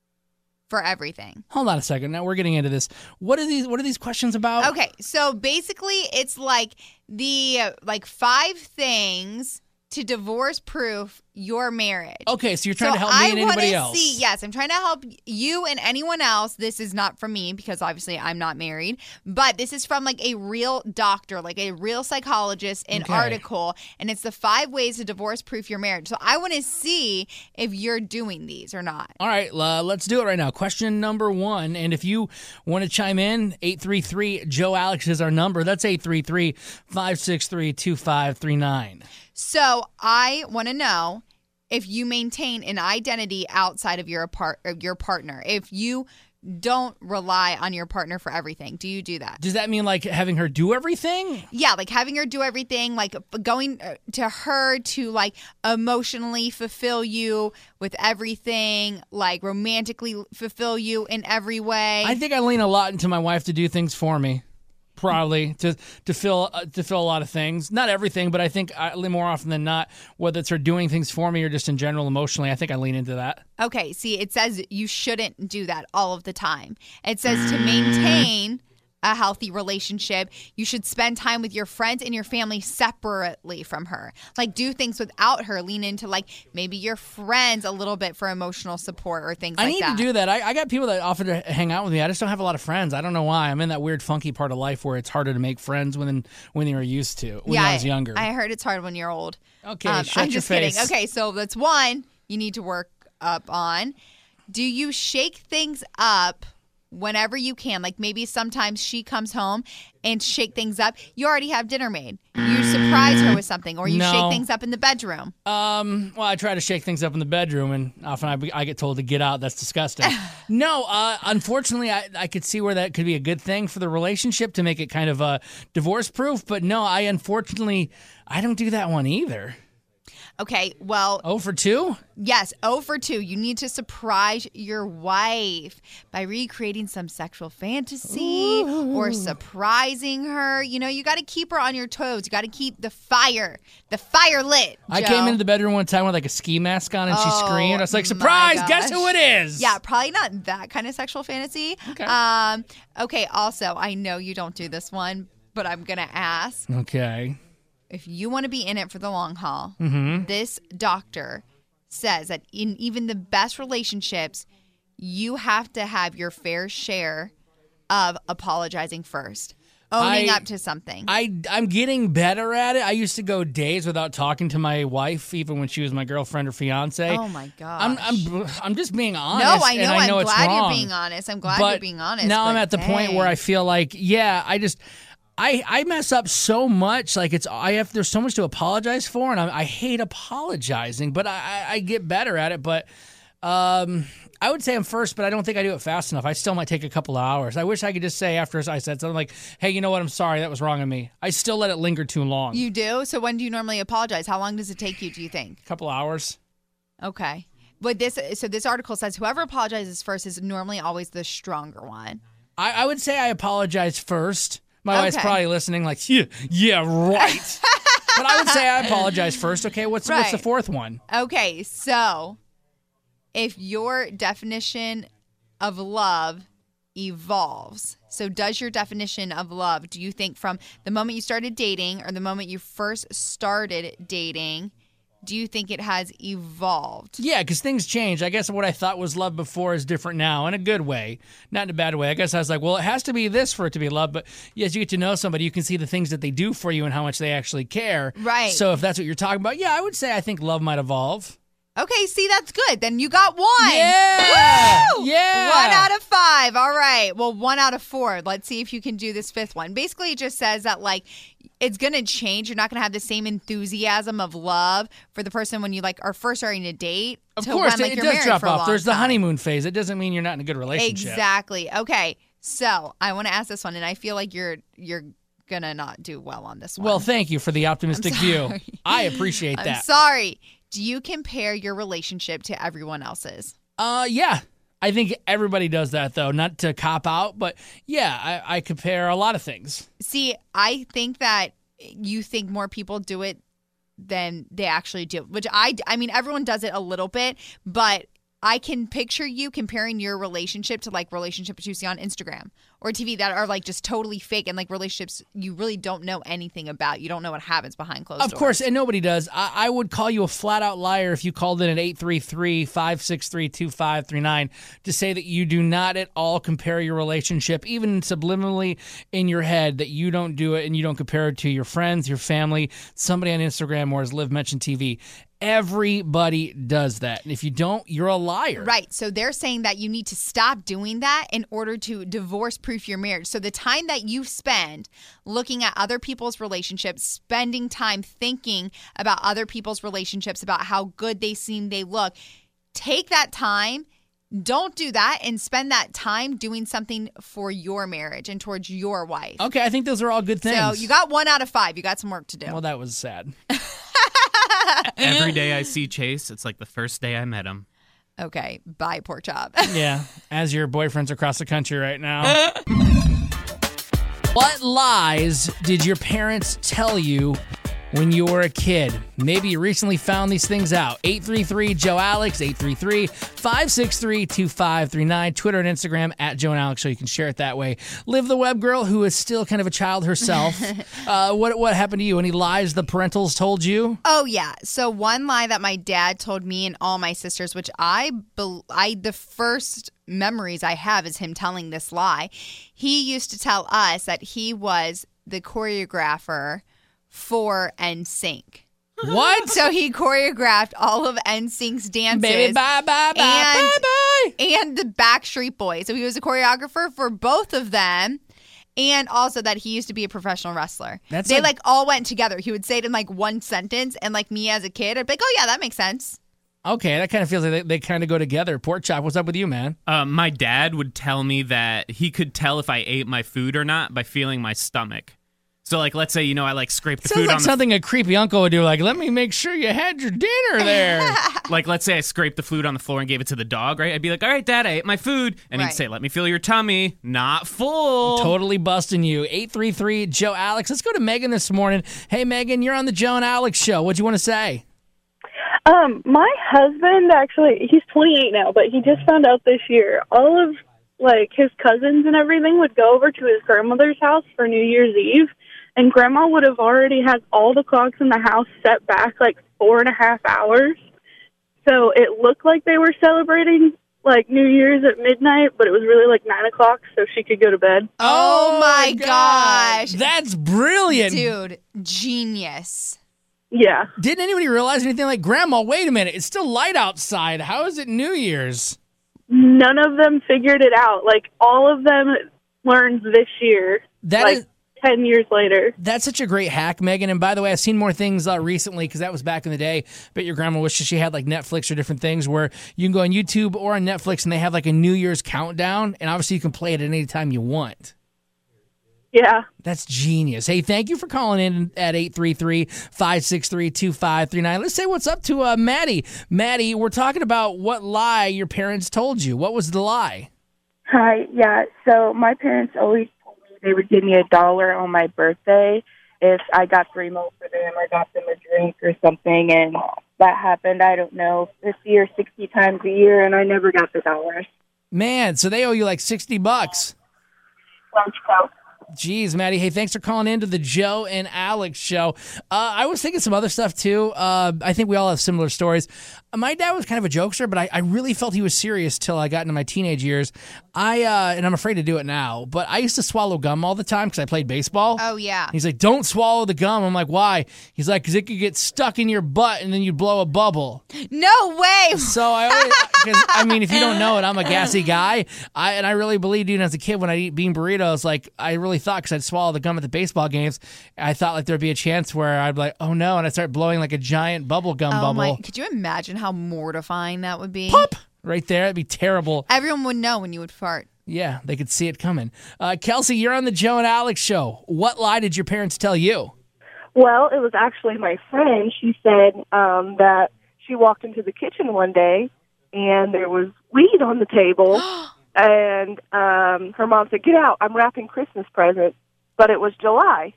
for everything? Hold on a second. Now we're getting into this. What are these? What are these questions about? Okay, so basically it's like the uh, like five things to divorce proof your marriage. Okay, so you're trying So to help me and I wanna anybody else. See, yes, I'm trying to help you and anyone else. This is not from me because obviously I'm not married, but this is from like a real doctor, like a real psychologist, an Okay. article, and it's the five ways to divorce proof your marriage. So I want to see if you're doing these or not. All right, uh, let's do it right now. Question number one. And if you want to chime in, eight three three, Joe Alex is our number. That's eight three three, five six three, two five three nine. So I want to know if you maintain an identity outside of your apart- of your partner. If you don't rely on your partner for everything, do you do that? Does that mean like having her do everything? Yeah, like having her do everything, like going uh, to her to like emotionally fulfill you with everything, like romantically fulfill you in every way. I think I lean a lot into my wife to do things for me. Probably to to fill uh, to fill a lot of things, not everything, but I think I, more often than not, whether it's her doing things for me or just in general emotionally, I think I lean into that. Okay, see, it says you shouldn't do that all of the time. It says to maintain a healthy relationship, you should spend time with your friends and your family separately from her. Like, do things without her. Lean into, like, maybe your friends a little bit for emotional support or things I like need that. to do that. I, I got people that offer to hang out with me. I just don't have a lot of friends. I don't know why. I'm in that weird, funky part of life where it's harder to make friends when when you're used to when yeah, I was younger. I heard it's hard when you're old. Okay, Um, shut I'm your just face. kidding. Okay, so that's one you need to work up on. Do you shake things up whenever you can? Like maybe sometimes she comes home and shake things up. You already have dinner made. You surprise her with something, or you No. shake things up in the bedroom. Um, well, I try to shake things up in the bedroom, and often I, I get told to get out. That's disgusting. no, uh, unfortunately, I, I could see where that could be a good thing for the relationship to make it kind of uh, divorce-proof. But no, I unfortunately, I don't do that one either. Okay, well. Oh for two? Yes, oh for two. You need to surprise your wife by recreating some sexual fantasy Ooh. or surprising her. You know, you got to keep her on your toes. You got to keep the fire, the fire lit. I Joe. came into the bedroom one time with like a ski mask on, and she Oh, screamed. I was like, my "Surprise! Guess gosh. who it is?" Yeah, probably not that kind of sexual fantasy. Okay. Um, okay, also, I know you don't do this one, but I'm going to ask. Okay. If you want to be in it for the long haul, Mhm. this doctor says that in even the best relationships, you have to have your fair share of apologizing first, owning I- up to something. I, I'm getting better at it. I used to go days without talking to my wife, even when she was my girlfriend or fiance. Oh, my gosh. I'm I'm I'm just being honest. No, I know. and I know I'm it's glad wrong. you're being honest. I'm glad But you're being honest. Now I'm but at the point dang. where I feel like, yeah, I just. I, I mess up so much, like it's I have there's so much to apologize for, and I, I hate apologizing, but I, I, I get better at it. But Um, I would say I'm first, but I don't think I do it fast enough. I still might take a couple of hours. I wish I could just say after I said something like, hey, you know what? I'm sorry. That was wrong on me. I still let it linger too long. You do? So when do you normally apologize? How long does it take you, do you think? A couple hours. Okay. But this, so this article says whoever apologizes first is normally always the stronger one. I, I would say I apologize first. My Okay. wife's probably listening like, yeah, yeah, right. But I would say I apologize first. Okay, what's, what's the Right. fourth one? Okay, so if your definition of love evolves, so does your definition of love, do you think from the moment you started dating or the moment you first started dating, do you think it has evolved? Yeah, because things change. I guess what I thought was love before is different now in a good way, not in a bad way. I guess I was like, well, it has to be this for it to be love. But yeah, as you get to know somebody, you can see the things that they do for you and how much they actually care. Right. So if that's what you're talking about, yeah, I would say I think love might evolve. Okay, see, that's good. Then you got one. Yeah. Woo! Yeah. One out of five. All right. Well, one out of four. Let's see if you can do this fifth one. Basically, it just says that, like, it's going to change. You're not going to have the same enthusiasm of love for the person when you, like, are first starting to date. Of to course, when, like, it you're does married drop for a off. long There's the time. honeymoon phase. It doesn't mean you're not in a good relationship. Exactly. Okay. So I want to ask this one, and I feel like you're you're going to not do well on this one. Well, thank you for the optimistic view. sorry. I appreciate I'm that. sorry. Do you compare your relationship to everyone else's? Uh, yeah. I think everybody does that, though. Not to cop out, but yeah, I, I compare a lot of things. See, I think that you think more people do it than they actually do, which I, I mean, everyone does it a little bit, but I can picture you comparing your relationship to like relationships you see on Instagram or T V that are like just totally fake and like relationships you really don't know anything about. You don't know what happens behind closed doors. Of course, and nobody does. I, I would call you a flat-out liar if you called in at eight three three, five six three, two five three nine to say that you do not at all compare your relationship, even subliminally in your head, that you don't do it and you don't compare it to your friends, your family, somebody on Instagram, or as Liv mentioned, T V. Everybody does that. And if you don't, you're a liar. Right. So they're saying that you need to stop doing that in order to divorce proof your marriage. So the time that you spend looking at other people's relationships, spending time thinking about other people's relationships, about how good they seem, they look, take that time. Don't do that and spend that time doing something for your marriage and towards your wife. Okay, I think those are all good things. So you got one out of five. You got some work to do. Well, that was sad. Every day I see Chase, it's like the first day I met him. Okay, bye, pork chop. Yeah, as your boyfriend's across the country right now. What lies did your parents tell you when you were a kid? Maybe you recently found these things out. eight three three, Joe Alex, eight three three, five six three, two five three nine. Twitter and Instagram at Joe and Alex, so you can share it that way. Liv the Web Girl, who is still kind of a child herself. uh, what what happened to you? Any lies the parentals told you? Oh, yeah. So one lie that my dad told me and all my sisters, which I, bel I the first memories I have is him telling this lie. He used to tell us that he was the choreographer for N Sync. What? So he choreographed all of N Sync's dances. Baby, bye, bye, bye, and, bye, bye. And the Backstreet Boys. So he was a choreographer for both of them. And also that he used to be a professional wrestler. That's they like- like all went together. He would say it in like one sentence. And like me as a kid, I'd be like, oh yeah, that makes sense. Okay, that kind of feels like they, they kind of go together. Pork chop, what's up with you, man? Uh, my dad would tell me that he could tell if I ate my food or not by feeling my stomach. So, like, let's say, you know, I, like, scrape the Sounds food like on the... something a creepy uncle would do. Like, let me make sure you had your dinner there. Like, let's say I scraped the food on the floor and gave it to the dog, right? I'd be like, all right, Dad, I ate my food. And Right. he'd say, let me feel your tummy. Not full. Totally busting you. eight three three, Joe Alex. Let's go to Megan this morning. Hey, Megan, you're on the Joe and Alex show. What'd you want to say? Um, my husband actually, he's twenty-eight now, but he just found out this year, all of, like, his cousins and everything would go over to his grandmother's house for New Year's Eve, and Grandma would have already had all the clocks in the house set back, like, four and a half hours. So it looked like they were celebrating, like, New Year's at midnight, but it was really, like, nine o'clock, so she could go to bed. Oh, my gosh. That's brilliant. Dude, genius. Yeah. Didn't anybody realize anything like, Grandma, wait a minute. It's still light outside. How is it New Year's? None of them figured it out. Like, all of them learned this year. That like, is ten years later. That's such a great hack, Megan. And by the way, I've seen more things uh, recently because that was back in the day. But your grandma wishes she had like Netflix or different things where you can go on YouTube or on Netflix and they have like a New Year's countdown. And obviously you can play it at any time you want. Yeah. That's genius. Hey, thank you for calling in at eight three three, five six three, two five three nine. Let's say what's up to uh, Maddie. Maddie, we're talking about what lie your parents told you. What was the lie? Hi, yeah. So my parents always told me they would give me a dollar on my birthday if I got three more for them or got them a drink or something. And that happened, I don't know, fifty or sixty times a year, and I never got the dollars. Man, so they owe you like sixty bucks. Let's go. Jeez, Maddie. Hey, thanks for calling in to the Joe and Alex show. Uh, I was thinking some other stuff, too. Uh, I think we all have similar stories. My dad was kind of a jokester, but I, I really felt he was serious till I got into my teenage years. I uh, and I'm afraid to do it now, but I used to swallow gum all the time because I played baseball. Oh, yeah. He's like, don't swallow the gum. I'm like, why? He's like, because it could get stuck in your butt and then you blow a bubble. No way. So I always, because I mean, if you don't know it, I'm a gassy guy. I and I really believed, even as a kid, when I eat bean burritos, like I really thought, because I'd swallow the gum at the baseball games, I thought like there'd be a chance where I'd be like, oh no, and I'd start blowing like a giant bubble gum Oh bubble. my! Could you imagine how mortifying that would be? Pop! Right there, it'd be terrible. Everyone would know when you would fart. Yeah, they could see it coming. Uh, Kelsey, you're on the Joe and Alex show. What lie did your parents tell you? Well, it was actually my friend. She said um, that she walked into the kitchen one day and there was weed on the table. And um, her mom said, "Get out, I'm wrapping Christmas presents." But it was July.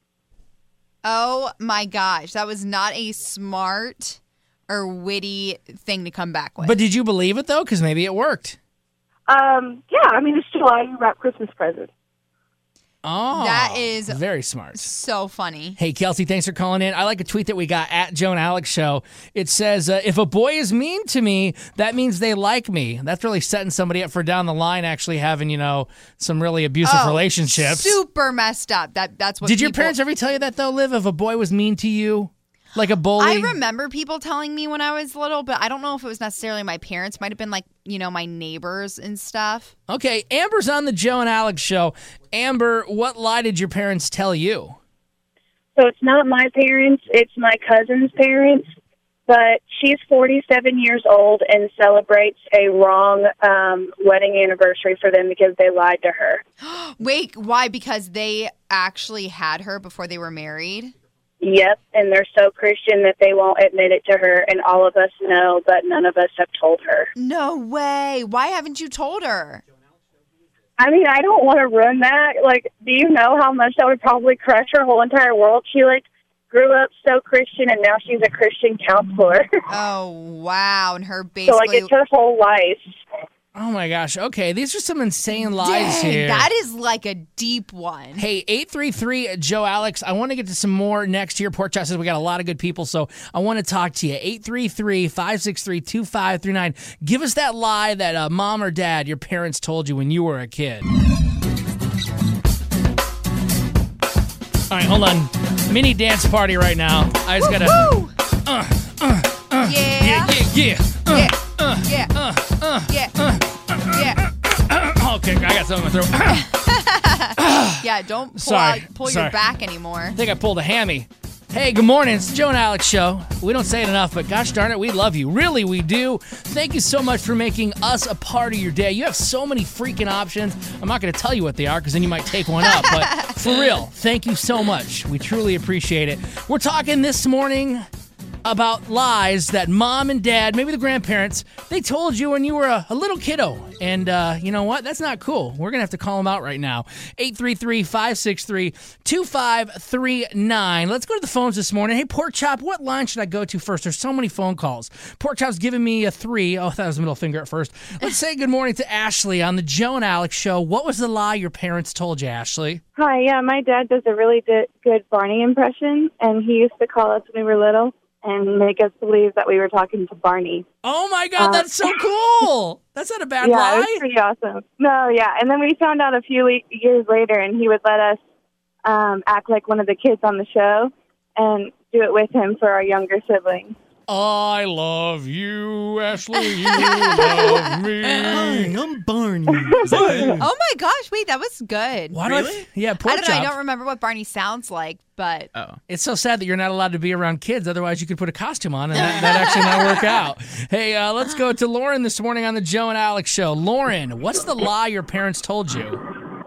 Oh, my gosh. That was not a smart or witty thing to come back with. But did you believe it, though? Because maybe it worked. Um, yeah, I mean, it's July, you wrap Christmas presents. Oh, that is very smart. So funny. Hey, Kelsey, thanks for calling in. I like a tweet that we got at Joe and Alex Show. It says, uh, if a boy is mean to me, that means they like me. That's really setting somebody up for down the line actually having, you know, some really abusive Oh, relationships. Super messed up. That That's what Did your people- parents ever tell you that, though, Liv? If a boy was mean to you? Like a bully? I remember people telling me when I was little, but I don't know if it was necessarily my parents. Might have been like, you know, my neighbors and stuff. Okay, Amber's on the Joe and Alex show. Amber, what lie did your parents tell you? So it's not my parents, it's my cousin's parents, but she's forty-seven years old and celebrates a wrong um, wedding anniversary for them because they lied to her. Wait, why? Because they actually had her before they were married? Yep, and they're so Christian that they won't admit it to her, and all of us know, but none of us have told her. No way. Why haven't you told her? I mean, I don't want to ruin that. Like, do you know how much that would probably crush her whole entire world? She, like, grew up so Christian, and now she's a Christian counselor. Oh, wow. And her basically... So, like, it's her whole life. Oh, my gosh. Okay, these are some insane lies Dang, here. that is like a deep one. Hey, eight three three, Joe Alex, I want to get to some more next year. Pork Chop says we got a lot of good people, so I want to talk to you. eight three three, five six three, two five three nine. Give us that lie that uh, mom or dad, your parents told you when you were a kid. All right, hold on. Mini dance party right now. I just got to... Uh, uh, uh, yeah. Yeah, yeah, yeah. Uh, yeah. Uh, yeah. Uh, uh, yeah. Uh, yeah. Uh, okay, I got something in my throat. Yeah, don't pull, Sorry, out, pull sorry. your back anymore. I think I pulled a hammy. Hey, good morning. It's the Joe and Alex show. We don't say it enough, but gosh darn it, we love you. Really, we do. Thank you so much for making us a part of your day. You have so many freaking options. I'm not going to tell you what they are because then you might take one up. But for real, thank you so much. We truly appreciate it. We're talking this morning about lies that mom and dad, maybe the grandparents, they told you when you were a, a little kiddo. And uh, you know what? That's not cool. We're going to have to call them out right now. eight three three, five six three, two five three nine. Let's go to the phones this morning. Hey, Pork Chop, what line should I go to first? There's so many phone calls. Pork Chop's giving me a three. Oh, that was a middle finger at first. Let's say good morning to Ashley on the Joe and Alex show. What was the lie your parents told you, Ashley? Hi, yeah, my dad does a really di- good Barney impression, and he used to call us when we were little and make us believe that we were talking to Barney. Oh, my God, Um, that's so cool. That's not a bad yeah, lie. it was pretty awesome. No, yeah, and then we found out a few le- years later, and he would let us um, act like one of the kids on the show and do it with him for our younger siblings. I love you, Ashley. You love me. I'm Barney. Oh my gosh, wait, that was good. Why do I th- yeah, pork I don't know. I chop. don't remember what Barney sounds like, but Oh. It's so sad that you're not allowed to be around kids. Otherwise, you could put a costume on and that, that actually not work out. Hey, uh, let's go to Lauren this morning on the Joe and Alex Show. Lauren, what's the lie your parents told you?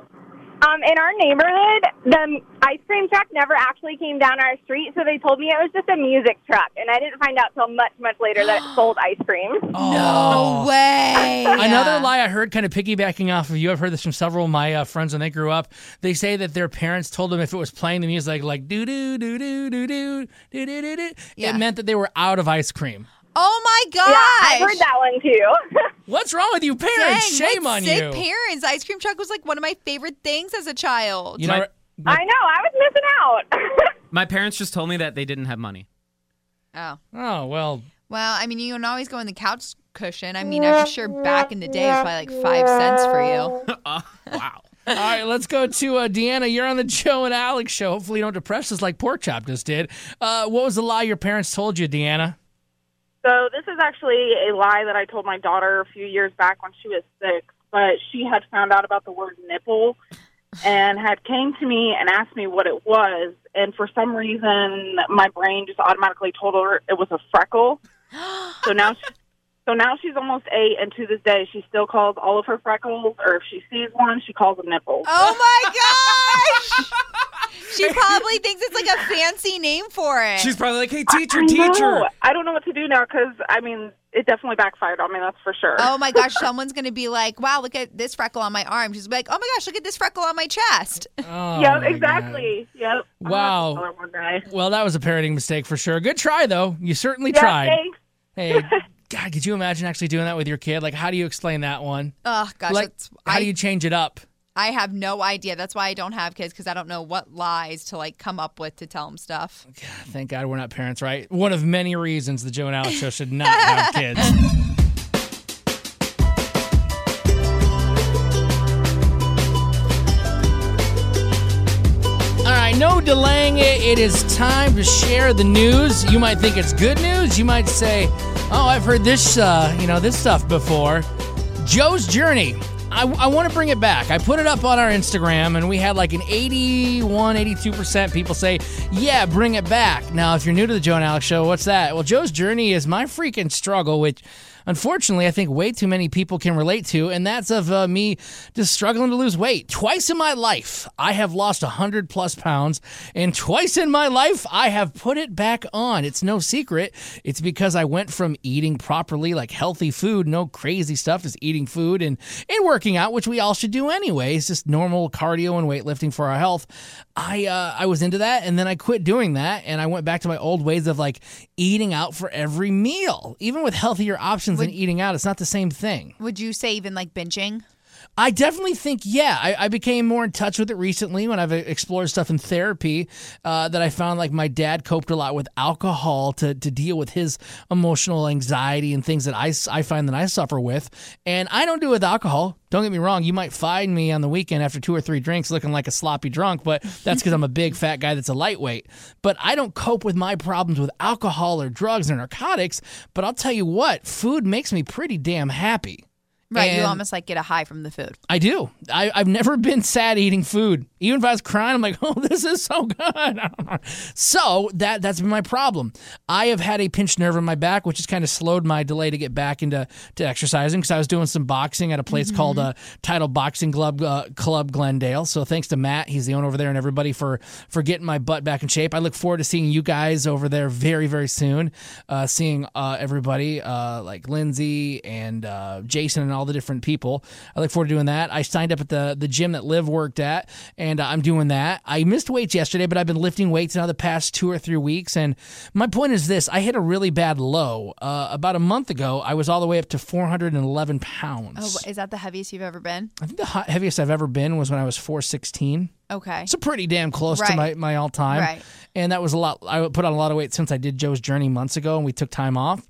Um, in our neighborhood, the ice cream truck never actually came down our street, so they told me it was just a music truck, and I didn't find out till much, much later that it sold ice cream. Oh. No way. Another lie I heard, kind of piggybacking off of you, I've heard this from several of my uh, friends when they grew up. They say that their parents told them if it was playing the music like doo doo doo doo doo doo doo doo doo doo, it meant that they were out of ice cream. Oh my gosh. Yeah, I've heard that one too. What's wrong with you parents? Dang, Shame what on sick you. parents. Ice cream truck was like one of my favorite things as a child. You know, I know, I was missing out. My parents just told me that they didn't have money. Oh. Oh, well. Well, I mean, you can always go in the couch cushion. I mean, I'm sure back in the day it was probably like five cents for you. uh, wow. All right, let's go to uh, Deanna. You're on the Joe and Alex Show. Hopefully you don't depress us like Pork Chop just did. Uh, what was the lie your parents told you, Deanna? So this is actually a lie that I told my daughter a few years back when she was six, but she had found out about the word nipple and had came to me and asked me what it was, and for some reason my brain just automatically told her it was a freckle. So now she, so now she's almost eight, and to this day she still calls all of her freckles, or if she sees one, she calls them nipples. Oh my gosh! She probably thinks it's like a fancy name for it. She's probably like, hey, teacher, I, I teacher. know. I don't know what to do now because, I mean, it definitely backfired on me, that's for sure. Oh my gosh, someone's going to be like, wow, look at this freckle on my arm. She's like, oh my gosh, look at this freckle on my chest. Oh, yep, my exactly. Yep. Wow. I'm gonna tell her one day. Well, that was a parenting mistake for sure. Good try, though. You certainly Yeah, tried. thanks. Hey, God, could you imagine actually doing that with your kid? Like, how do you explain that one? Oh gosh, Like, that's, how I, do you change it up? I have no idea. That's why I don't have kids, because I don't know what lies to like come up with to tell them stuff. Thank God we're not parents, right? One of many reasons the Joe and Alex Show should not have kids. All right, no delaying it. It is time to share the news. You might think it's good news. You might say, "Oh, I've heard this, uh, you know, this stuff before." Joe's Journey. I, I want to bring it back. I put it up on our Instagram, and we had like an eighty-one, eighty-two percent people say, yeah, bring it back. Now, if you're new to the Joe and Alex Show, what's that? Well, Joe's Journey is my freaking struggle, which unfortunately I think way too many people can relate to, and that's of uh, me just struggling to lose weight. Twice in my life, I have lost one hundred plus pounds, and twice in my life, I have put it back on. It's no secret. It's because I went from eating properly, like healthy food, no crazy stuff, just eating food and, and working out, which we all should do anyway. It's just normal cardio and weightlifting for our health. I uh, I was into that, and then I quit doing that, and I went back to my old ways of like eating out for every meal. Even with healthier options than eating out, it's not the same thing. Would you say even like binging? I definitely think, yeah. I, I became more in touch with it recently when I've explored stuff in therapy uh, that I found like my dad coped a lot with alcohol to, to deal with his emotional anxiety and things that I, I find that I suffer with. And I don't do it with alcohol. Don't get me wrong. You might find me on the weekend after two or three drinks looking like a sloppy drunk, but that's because I'm a big fat guy that's a lightweight. But I don't cope with my problems with alcohol or drugs or narcotics. But I'll tell you what, food makes me pretty damn happy. Right, you And almost like get a high from the food. I do. I, I've never been sad eating food. Even if I was crying, I'm like, oh, this is so good. So that, that's been my problem. I have had a pinched nerve in my back, which has kind of slowed my delay to get back into to exercising because I was doing some boxing at a place mm-hmm. called uh, Title Boxing Club, uh, Club Glendale. So thanks to Matt, he's the owner over there, and everybody for, for getting my butt back in shape. I look forward to seeing you guys over there very, very soon, uh, seeing uh, everybody uh, like Lindsay and uh, Jason and all all the different people. I look forward to doing that. I signed up at the, the gym that Liv worked at, and uh, I'm doing that. I missed weights yesterday, but I've been lifting weights now the past two or three weeks, and my point is this. I hit a really bad low. Uh, about a month ago, I was all the way up to four hundred eleven pounds. Oh, is that the heaviest you've ever been? I think the heaviest I've ever been was when I was four sixteen. Okay. So pretty damn close right. to my, my all-time. Right. And that was a lot. I put on a lot of weight since I did Joe's Journey months ago, and we took time off.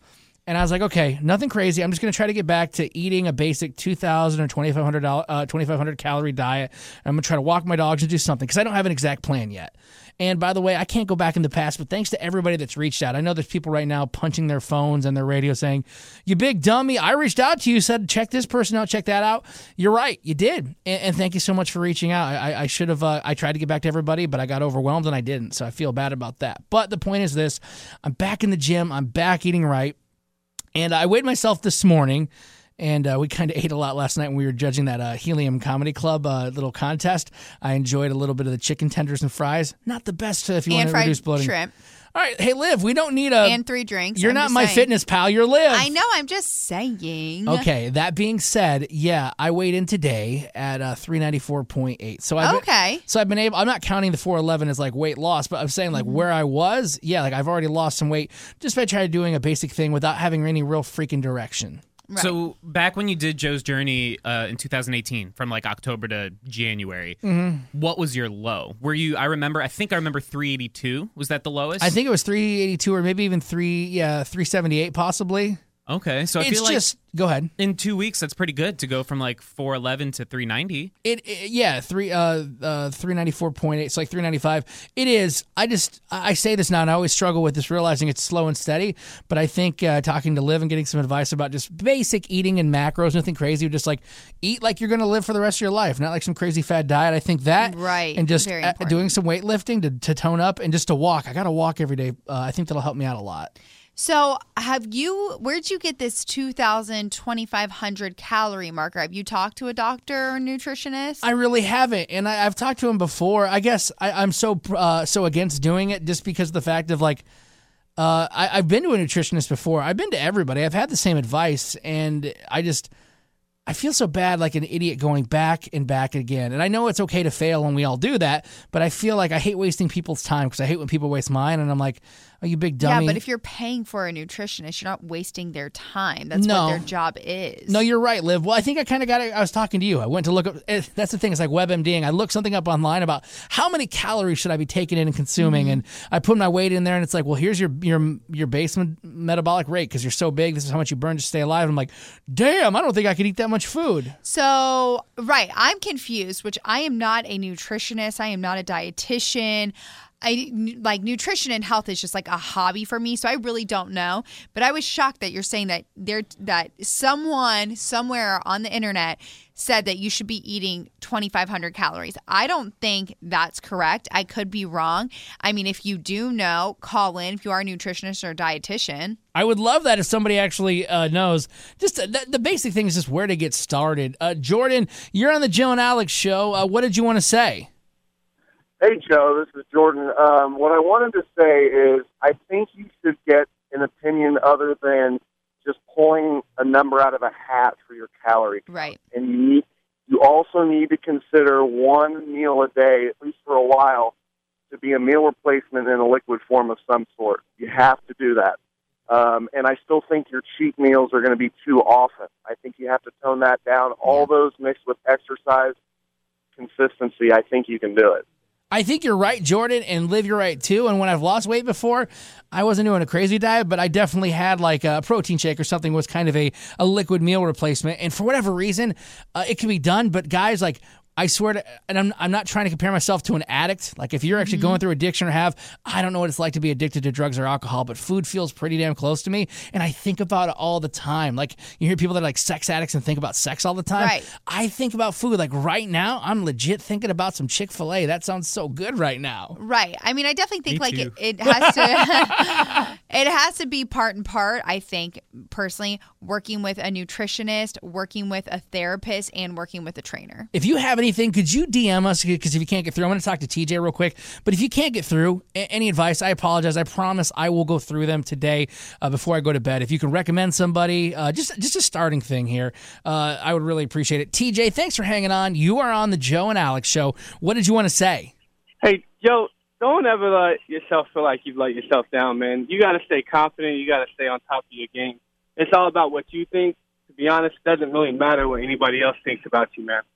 And I was like, okay, nothing crazy. I'm just going to try to get back to eating a basic two thousand or twenty-five hundred uh, twenty-five hundred calorie diet. I'm going to try to walk my dogs and do something because I don't have an exact plan yet. And by the way, I can't go back in the past, but thanks to everybody that's reached out. I know there's people right now punching their phones and their radio saying, you big dummy, I reached out to you, said check this person out, check that out. You're right, you did. And, and thank you so much for reaching out. I, I should have, uh, I tried to get back to everybody, but I got overwhelmed and I didn't. So I feel bad about that. But the point is this, I'm back in the gym, I'm back eating right. And I weighed myself this morning. And uh, we kind of ate a lot last night when we were judging that uh, Helium Comedy Club uh, little contest. I enjoyed a little bit of the chicken tenders and fries. Not the best uh, if you and want to fried reduce bloating. Shrimp. All right, hey, Liv, we don't need a... And three drinks. You're I'm not just my saying. fitness pal, you're Liv. I know, I'm just saying. Okay, that being said, yeah, I weighed in today at uh, three ninety-four point eight. So I've Okay. Been, so I've been able... I'm not counting the four eleven as like weight loss, but I'm saying like where I was, yeah, like I've already lost some weight just by trying doing a basic thing without having any real freaking direction. Right. So back when you did Joe's Journey uh, in two thousand eighteen, from like October to January, Mhm. what was your low? Were you? I remember. I think I remember three eighty-two. Was that the lowest? I think it was three eighty-two or maybe even three, yeah, three seventy-eight possibly. Okay, so I It's feel like just- go ahead. In two weeks, that's pretty good to go from like four eleven to three ninety. It, it yeah, three uh uh three ninety four point eight. It's like three ninety five. It is. I just I say this now, and I always struggle with this, realizing it's slow and steady. But I think uh, talking to Liv and getting some advice about just basic eating and macros, nothing crazy, just like eat like you're going to live for the rest of your life, not like some crazy fad diet. I think that Right, and just very uh, important. doing some weightlifting to to tone up and just to walk. I got to walk every day. Uh, I think that'll help me out a lot. So, have you, where'd you get this two thousand, twenty-five hundred calorie marker? Have you talked to a doctor or nutritionist? I really haven't, and I, I've talked to him before. I guess I, I'm so uh, so against doing it just because of the fact of like, uh, I, I've been to a nutritionist before. I've been to everybody. I've had the same advice, and I just I feel so bad, like an idiot, going back and back again. And I know it's okay to fail, and we all do that, but I feel like I hate wasting people's time because I hate when people waste mine, and I'm like, oh, you big dummy. Yeah, but if you're paying for a nutritionist, you're not wasting their time. That's No. what their job is. No, you're right, Liv. Well, I think I kind of got it. I was talking to you. I went to look up. eh, That's the thing. It's like WebMDing. I looked something up online about how many calories should I be taking in and consuming, Mm-hmm. and I put my weight in there, and it's like, well, here's your your your base met- metabolic rate because you're so big. This is how much you burn to stay alive. I'm like, damn, I don't think I could eat that much food. So, right, I'm confused, which I am not a nutritionist. I am not a dietitian. I like nutrition and health is just like a hobby for me, so I really don't know. But I was shocked that you're saying that there that someone somewhere on the internet said that you should be eating twenty-five hundred calories. I don't think that's correct. I could be wrong. I mean, if you do know, call in if you are a nutritionist or a dietitian. I would love that if somebody actually uh, knows. Just uh, the, the basic thing is just where to get started. Uh, Jordan, you're on the Joe and Alex show. Uh, what did you want to say? Hey, Joe, this is Jordan. Um, what I wanted to say is I think you should get an opinion other than just pulling a number out of a hat for your calorie count. Right. And you need, you also need to consider one meal a day, at least for a while, to be a meal replacement in a liquid form of some sort. You have to do that. Um, and I still think your cheat meals are going to be too often. I think you have to tone that down. All those mixed with exercise, consistency, I think you can do it. I think you're right, Jordan, and Liv, you're right, too. And when I've lost weight before, I wasn't doing a crazy diet, but I definitely had like a protein shake or something was kind of a, a liquid meal replacement. And for whatever reason, uh, it can be done. But guys, like, I swear to, and I'm, I'm not trying to compare myself to an addict. Like if you're actually Mm-hmm. going through addiction or have, I don't know what it's like to be addicted to drugs or alcohol, but food feels pretty damn close to me. And I think about it all the time. Like you hear people that are like sex addicts and think about sex all the time. Right. I think about food. Like right now, I'm legit thinking about some Chick-fil-A. That sounds so good right now. Right. I mean, I definitely think Me like too. it, it has to it has to be part and part. I think personally, working with a nutritionist, working with a therapist, and working with a trainer. If you have anything, could you D M us? Because if you can't get through, I'm going to talk to T J real quick. But if you can't get through, a- any advice, I apologize. I promise I will go through them today uh, before I go to bed. If you can recommend somebody, uh, just just a starting thing here, uh, I would really appreciate it. T J, thanks for hanging on. You are on the Joe and Alex show. What did you want to say? Hey, Joe, don't ever let yourself feel like you've let yourself down, man. You got to stay confident. You got to stay on top of your game. It's all about what you think. To be honest, it doesn't really matter what anybody else thinks about you, man.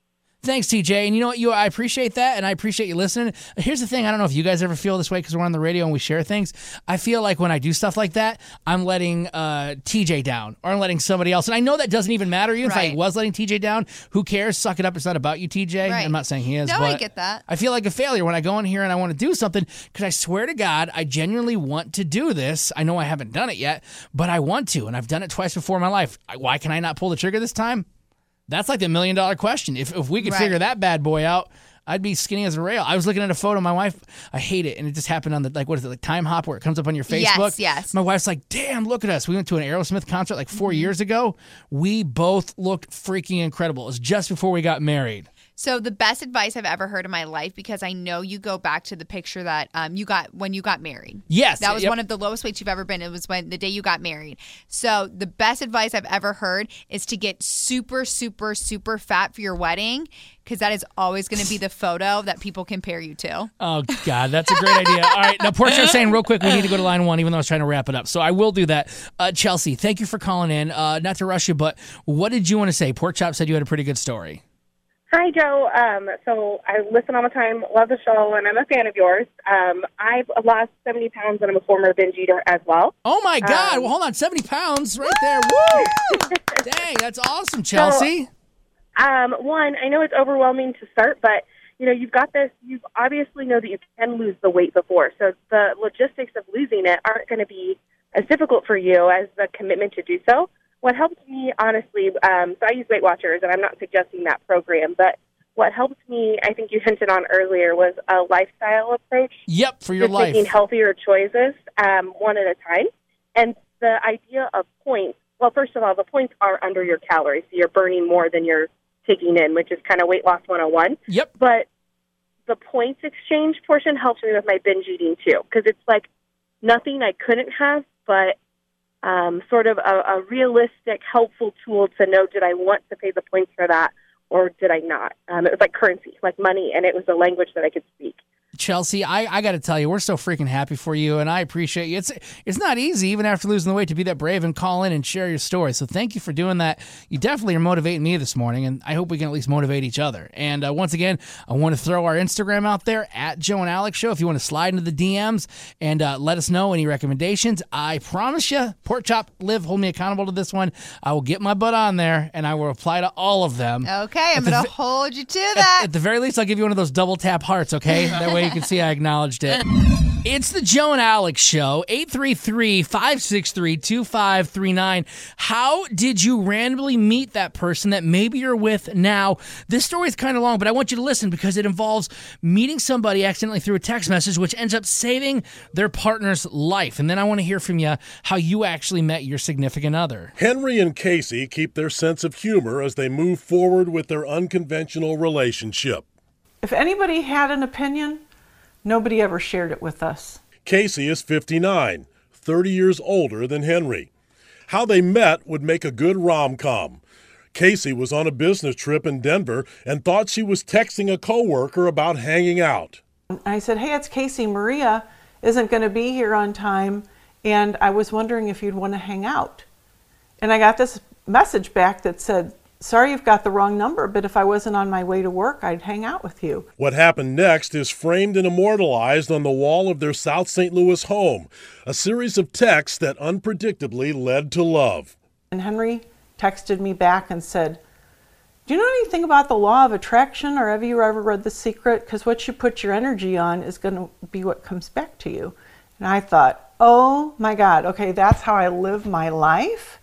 Thanks, T J. And you know what? You, I appreciate that, and I appreciate you listening. Here's the thing. I don't know if you guys ever feel this way because we're on the radio and we share things. I feel like when I do stuff like that, I'm letting uh, T J down or I'm letting somebody else. And I know that doesn't even matter. Even Right. if I was letting T J down, who cares? Suck it up. It's not about you, T J. Right. I'm not saying he is. No, but I get that. I feel like a failure when I go in here and I want to do something because I swear to God, I genuinely want to do this. I know I haven't done it yet, but I want to, and I've done it twice before in my life. Why can I not pull the trigger this time? That's like the million dollar question. If if we could Right. figure that bad boy out, I'd be skinny as a rail. I was looking at a photo of my wife. I hate it, and it just happened on the like what is it like Time Hop where it comes up on your Facebook. Yes, yes. My wife's like, "Damn, look at us." We went to an Aerosmith concert like four Mm-hmm. years ago. We both looked freaking incredible. It was just before we got married. So the best advice I've ever heard in my life, because I know you go back to the picture that um, you got when you got married. Yes, That was yep. one of the lowest weights you've ever been. It was when the day you got married. So the best advice I've ever heard is to get super, super, super fat for your wedding, because that is always going to be the photo that people compare you to. Oh, God, that's a great idea. All right, now Portia saying real quick we need to go to line one, even though I was trying to wrap it up. So I will do that. Uh, Chelsea, thank you for calling in. Uh, not to rush you, but what did you want to say? Pork Chop said you had a pretty good story. Hi, Joe. Um, so I listen all the time, love the show, and I'm a fan of yours. Um, I've lost seventy pounds, and I'm a former binge eater as well. Oh, my God. Um, well, hold on. seventy pounds right there. Woo! Dang, that's awesome, Chelsea. So, um, one, I know it's overwhelming to start, but, you know, you've got this, you obviously know that you can lose the weight before, so the logistics of losing it aren't going to be as difficult for you as the commitment to do so. What helped me, honestly, um, so I use Weight Watchers, and I'm not suggesting that program, but what helped me, I think you hinted on earlier, was a lifestyle approach. Yep, for your Just life. making healthier choices, um, one at a time. And the idea of points, well, first of all, the points are under your calories, so you're burning more than you're taking in, which is kind of weight loss one oh one. Yep. But the points exchange portion helps me with my binge eating, too, because it's like nothing I couldn't have, but Um, sort of a, a realistic, helpful tool to know, did I want to pay the points for that or did I not? Um, it was like currency, like money, and it was a language that I could speak. Chelsea, I, I got to tell you, we're so freaking happy for you, and I appreciate you. It's it's not easy, even after losing the weight, to be that brave and call in and share your story. So thank you for doing that. You definitely are motivating me this morning, and I hope we can at least motivate each other. And uh, once again, I want to throw our Instagram out there, at Joe and Alex Show, if you want to slide into the D Ms and uh, let us know any recommendations. I promise you, Pork Chop, Liv, hold me accountable to this one. I will get my butt on there, and I will reply to all of them. Okay, I'm the going vi- to hold you to that. At, at the very least, I'll give you one of those double tap hearts, okay? That way you can see I acknowledged it. It's the Joe and Alex Show, eight three three, five six three, two five three nine. How did you randomly meet that person that maybe you're with now? This story is kind of long, but I want you to listen because it involves meeting somebody accidentally through a text message, which ends up saving their partner's life. And then I want to hear from you how you actually met your significant other. Henry and Casey keep their sense of humor as they move forward with their unconventional relationship. If anybody had an opinion, nobody ever shared it with us. Casey is fifty-nine, thirty years older than Henry. How they met would make a good rom-com. Casey was on a business trip in Denver and thought she was texting a coworker about hanging out. I said, hey, it's Casey. Maria isn't going to be here on time, and I was wondering if you'd want to hang out. And I got this message back that said, sorry, you've got the wrong number, but if I wasn't on my way to work, I'd hang out with you. What happened next is framed and immortalized on the wall of their South Saint Louis home, a series of texts that unpredictably led to love. And Henry texted me back and said, do you know anything about the law of attraction, or have you ever read The Secret? Because what you put your energy on is going to be what comes back to you. And I thought, oh my God, okay, that's how I live my life?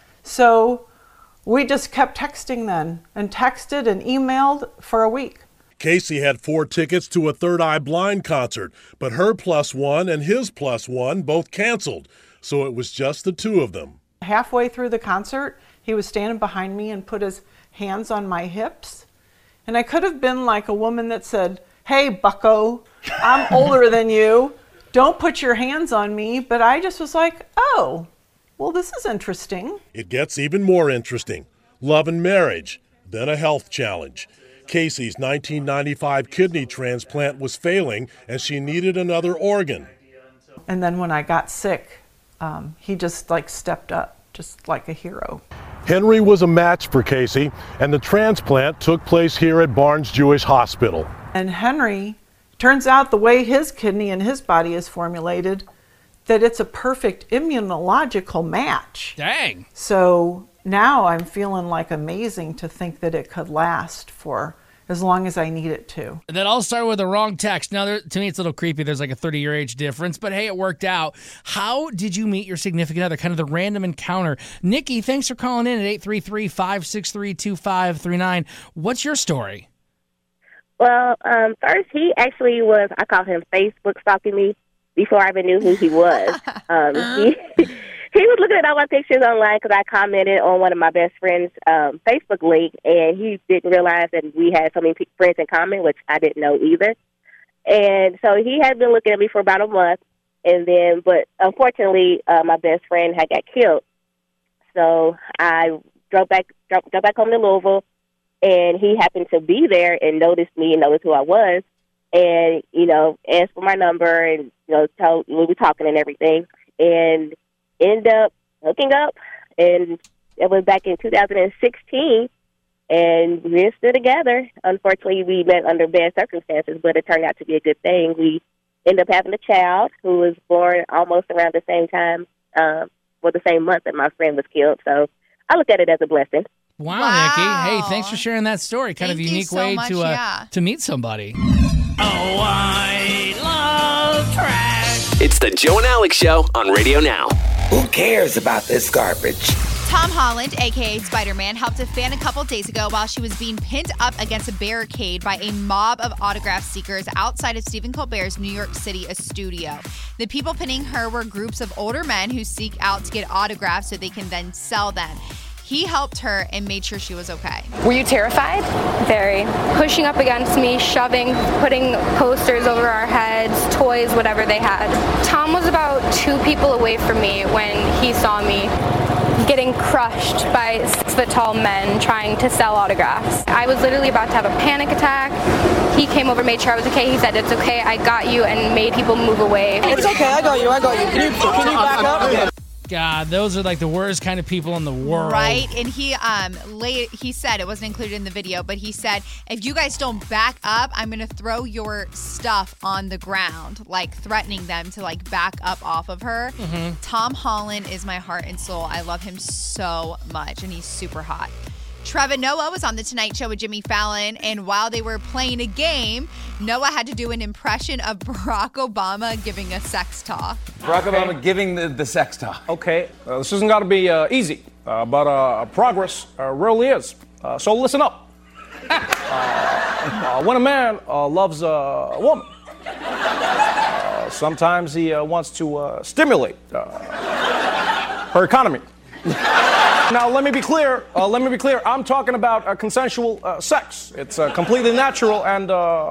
So we just kept texting then, and texted and emailed for a week. Casey had four tickets to a Third Eye Blind concert, but her plus one and his plus one both canceled, so it was just the two of them. Halfway through the concert, he was standing behind me and put his hands on my hips. And I could have been like a woman that said, hey, bucko, I'm older than you. Don't put your hands on me. But I just was like, oh, well, this is interesting. It gets even more interesting. Love and marriage, then a health challenge. Casey's nineteen ninety-five kidney transplant was failing, and she needed another organ. And then when I got sick, um, he just like stepped up, just like a hero. Henry was a match for Casey, and the transplant took place here at Barnes Jewish Hospital. And Henry, turns out the way his kidney and his body is formulated, that it's a perfect immunological match. Dang. So now I'm feeling like amazing to think that it could last for as long as I need it to. That all started with the wrong text. Now, there, to me, it's a little creepy. There's like a thirty-year age difference, but hey, it worked out. How did you meet your significant other? Kind of the random encounter. Nikki, thanks for calling in at eight three three, five six three, two five three nine. What's your story? Well, um, first, he actually was, I call him Facebook stalking me before I even knew who he was. um, he, he was looking at all my pictures online because I commented on one of my best friend's um, Facebook link, and he didn't realize that we had so many friends in common, which I didn't know either. And so he had been looking at me for about a month, and then, but unfortunately, uh, my best friend had got killed. So I drove back, drove, drove back home to Louisville, and he happened to be there and noticed me and noticed who I was, and, you know, asked for my number and, you know, told, we were talking and everything, and ended up hooking up, and it was back in two thousand sixteen, and we're still together. Unfortunately, we met under bad circumstances, but it turned out to be a good thing. We ended up having a child who was born almost around the same time, um, well, the same month that my friend was killed, so I look at it as a blessing. Wow, wow. Nikki. Hey, thanks for sharing that story. Kind Thank of a you unique so way much, to uh, yeah. to meet somebody. Oh, I love trash. It's the Joe and Alex Show on Radio Now. Who cares about this garbage? Tom Holland, a k a. Spider-Man, helped a fan a couple days ago while she was being pinned up against a barricade by a mob of autograph seekers outside of Stephen Colbert's New York City studio. The people pinning her were groups of older men who seek out to get autographs so they can then sell them. He helped her and made sure she was okay. Were you terrified? Very. Pushing up against me, shoving, putting posters over our heads, toys, whatever they had. Tom was about two people away from me when he saw me getting crushed by six-foot-tall men trying to sell autographs. I was literally about to have a panic attack. He came over, made sure I was okay. He said, "It's okay, I got you," and made people move away. It's okay, I got you, I got you. Can you, can you back up? God, those are like the worst kind of people in the world. Right, and he um late, he said, it wasn't included in the video, but he said, if you guys don't back up, I'm going to throw your stuff on the ground, like threatening them to like back up off of her. Mm-hmm. Tom Holland is my heart and soul. I love him so much, and he's super hot. Trevor Noah was on The Tonight Show with Jimmy Fallon, and while they were playing a game, Noah had to do an impression of Barack Obama giving a sex talk. Barack okay. Obama giving the, the sex talk. Okay, uh, this isn't got to be uh, easy, uh, but uh, progress uh, really is. Uh, so listen up. uh, uh, when a man uh, loves a woman, uh, sometimes he uh, wants to uh, stimulate uh, her economy. Now, let me be clear. Uh, let me be clear. I'm talking about uh, consensual uh, sex. It's uh, completely natural and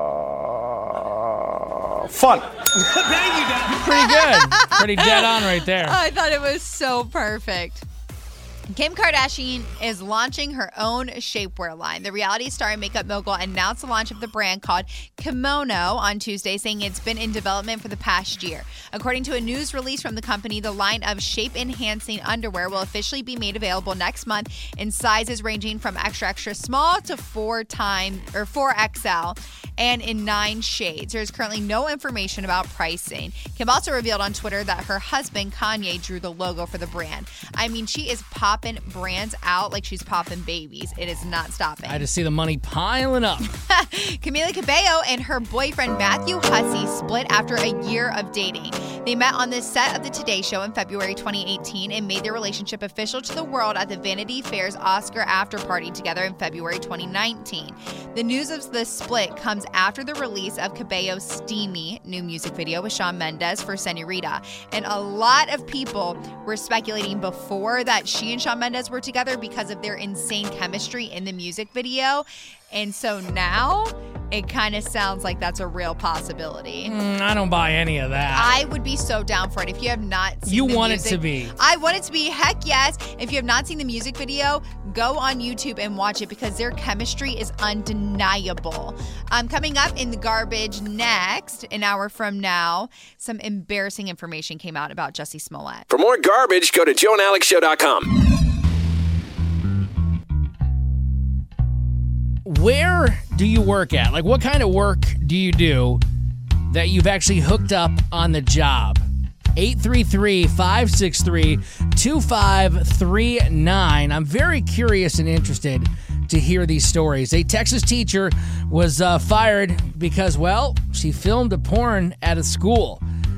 uh, fun. Thank you, Dad. Pretty good. Pretty dead on right there. I thought it was so perfect. Kim Kardashian is launching her own shapewear line. The reality star and makeup mogul announced the launch of the brand called Kimono on Tuesday, saying it's been in development for the past year. According to a news release from the company, the line of shape-enhancing underwear will officially be made available next month in sizes ranging from extra extra small to four times or four X L and in nine shades. There's currently no information about pricing. Kim also revealed on Twitter that her husband Kanye drew the logo for the brand. I mean, she is popping brands out like she's popping babies. It is not stopping. I just see the money piling up. Camila Cabello and her boyfriend Matthew Hussey split after a year of dating. They met on the set of the Today Show in February twenty eighteen and made their relationship official to the world at the Vanity Fair's Oscar after party together in February twenty nineteen. The news of the split comes after the release of Cabello's steamy new music video with Shawn Mendes for Senorita. And a lot of people were speculating before that she and Shawn Mendes were together because of their insane chemistry in the music video. And so now it kind of sounds like that's a real possibility. Mm, I don't buy any of that. I would be so down for it. If you have not seen You the want music, it to be. I want it to be. Heck yes. If you have not seen the music video, go on YouTube and watch it because their chemistry is undeniable. Um, coming up in the garbage next, an hour from now, some embarrassing information came out about Jussie Smollett. For more garbage, go to joe and alex show dot com. where do you work at? Like, what kind of work do you do that you've actually hooked up on the job? eight three three, five six three, two five three nine. I'm very curious and interested to hear these stories. A Texas teacher was uh, fired because, well, she filmed a porn at a school.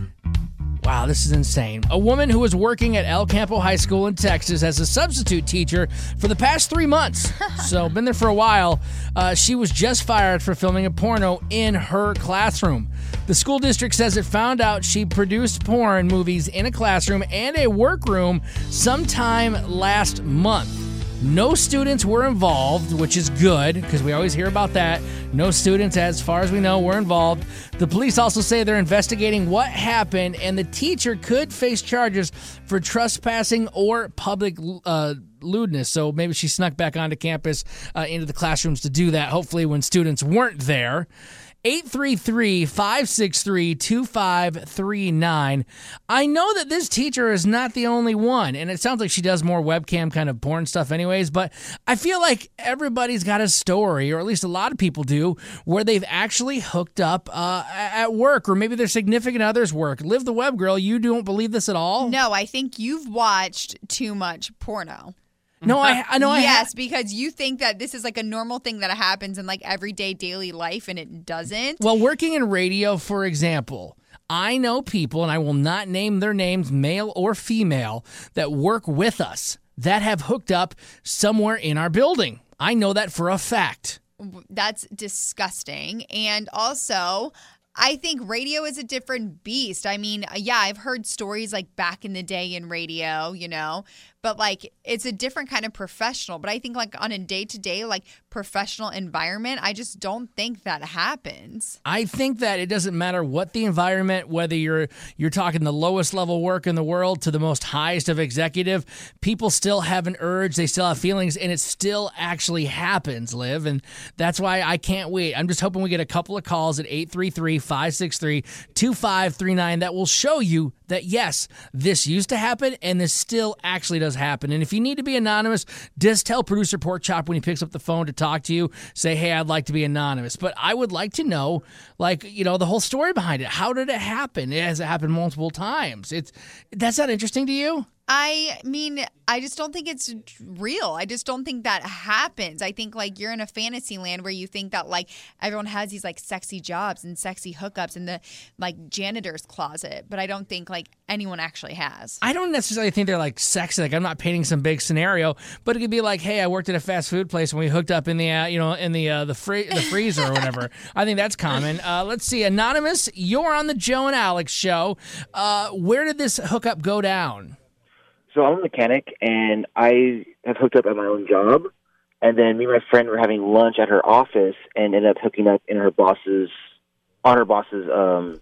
Wow, this is insane. A woman who was working at El Campo High School in Texas as a substitute teacher for the past three months, so been there for a while, uh, she was just fired for filming a porno in her classroom. The school district says it found out she produced porn movies in a classroom and a workroom sometime last month. No students were involved, which is good, because we always hear about that. No students, as far as we know, were involved. The police also say they're investigating what happened, and the teacher could face charges for trespassing or public uh, lewdness. So maybe she snuck back onto campus, uh, into the classrooms to do that, hopefully when students weren't there. eight three three, five six three, two five three nine. I know that this teacher is not the only one, and it sounds like she does more webcam kind of porn stuff anyways, but I feel like everybody's got a story, or at least a lot of people do, where they've actually hooked up uh, at work, or maybe their significant other's work. Liv the Web Girl, you don't believe this at all? No, I think you've watched too much porno. No, I, I know I Yes, have. because you think that this is like a normal thing that happens in like everyday daily life, and it doesn't. Well, working in radio, for example, I know people, and I will not name their names, male or female, that work with us that have hooked up somewhere in our building. I know that for a fact. That's disgusting. And also, I think radio is a different beast. I mean, yeah, I've heard stories like back in the day in radio, you know, but like it's a different kind of professional. But I think like on a day-to-day, like professional environment, I just don't think that happens. I think that it doesn't matter what the environment, whether you're you're talking the lowest level work in the world to the most highest of executive, people still have an urge, they still have feelings, and it still actually happens, Liv. And that's why I can't wait. I'm just hoping we get a couple of calls at eight three three, five six three, two five three nine that will show you that, yes, this used to happen and this still actually does happen. And if you need to be anonymous, just tell producer Pork Chop when he picks up the phone to talk to you, say, hey, I'd like to be anonymous. But I would like to know, like, you know, the whole story behind it. How did it happen? It has happened multiple times. It's that's not interesting to you? I mean, I just don't think it's real. I just don't think that happens. I think like you're in a fantasy land where you think that like everyone has these like sexy jobs and sexy hookups in the like janitor's closet, but I don't think like anyone actually has. I don't necessarily think they're like sexy. Like I'm not painting some big scenario, but it could be like, hey, I worked at a fast food place and we hooked up in the uh, you know in the uh, the free the freezer or whatever. I think that's common. Uh, let's see, anonymous, you're on the Joe and Alex show. Uh, where did this hookup go down? So I'm a mechanic, and I have hooked up at my own job. And then me and my friend were having lunch at her office and ended up hooking up in her boss's, on her boss's um,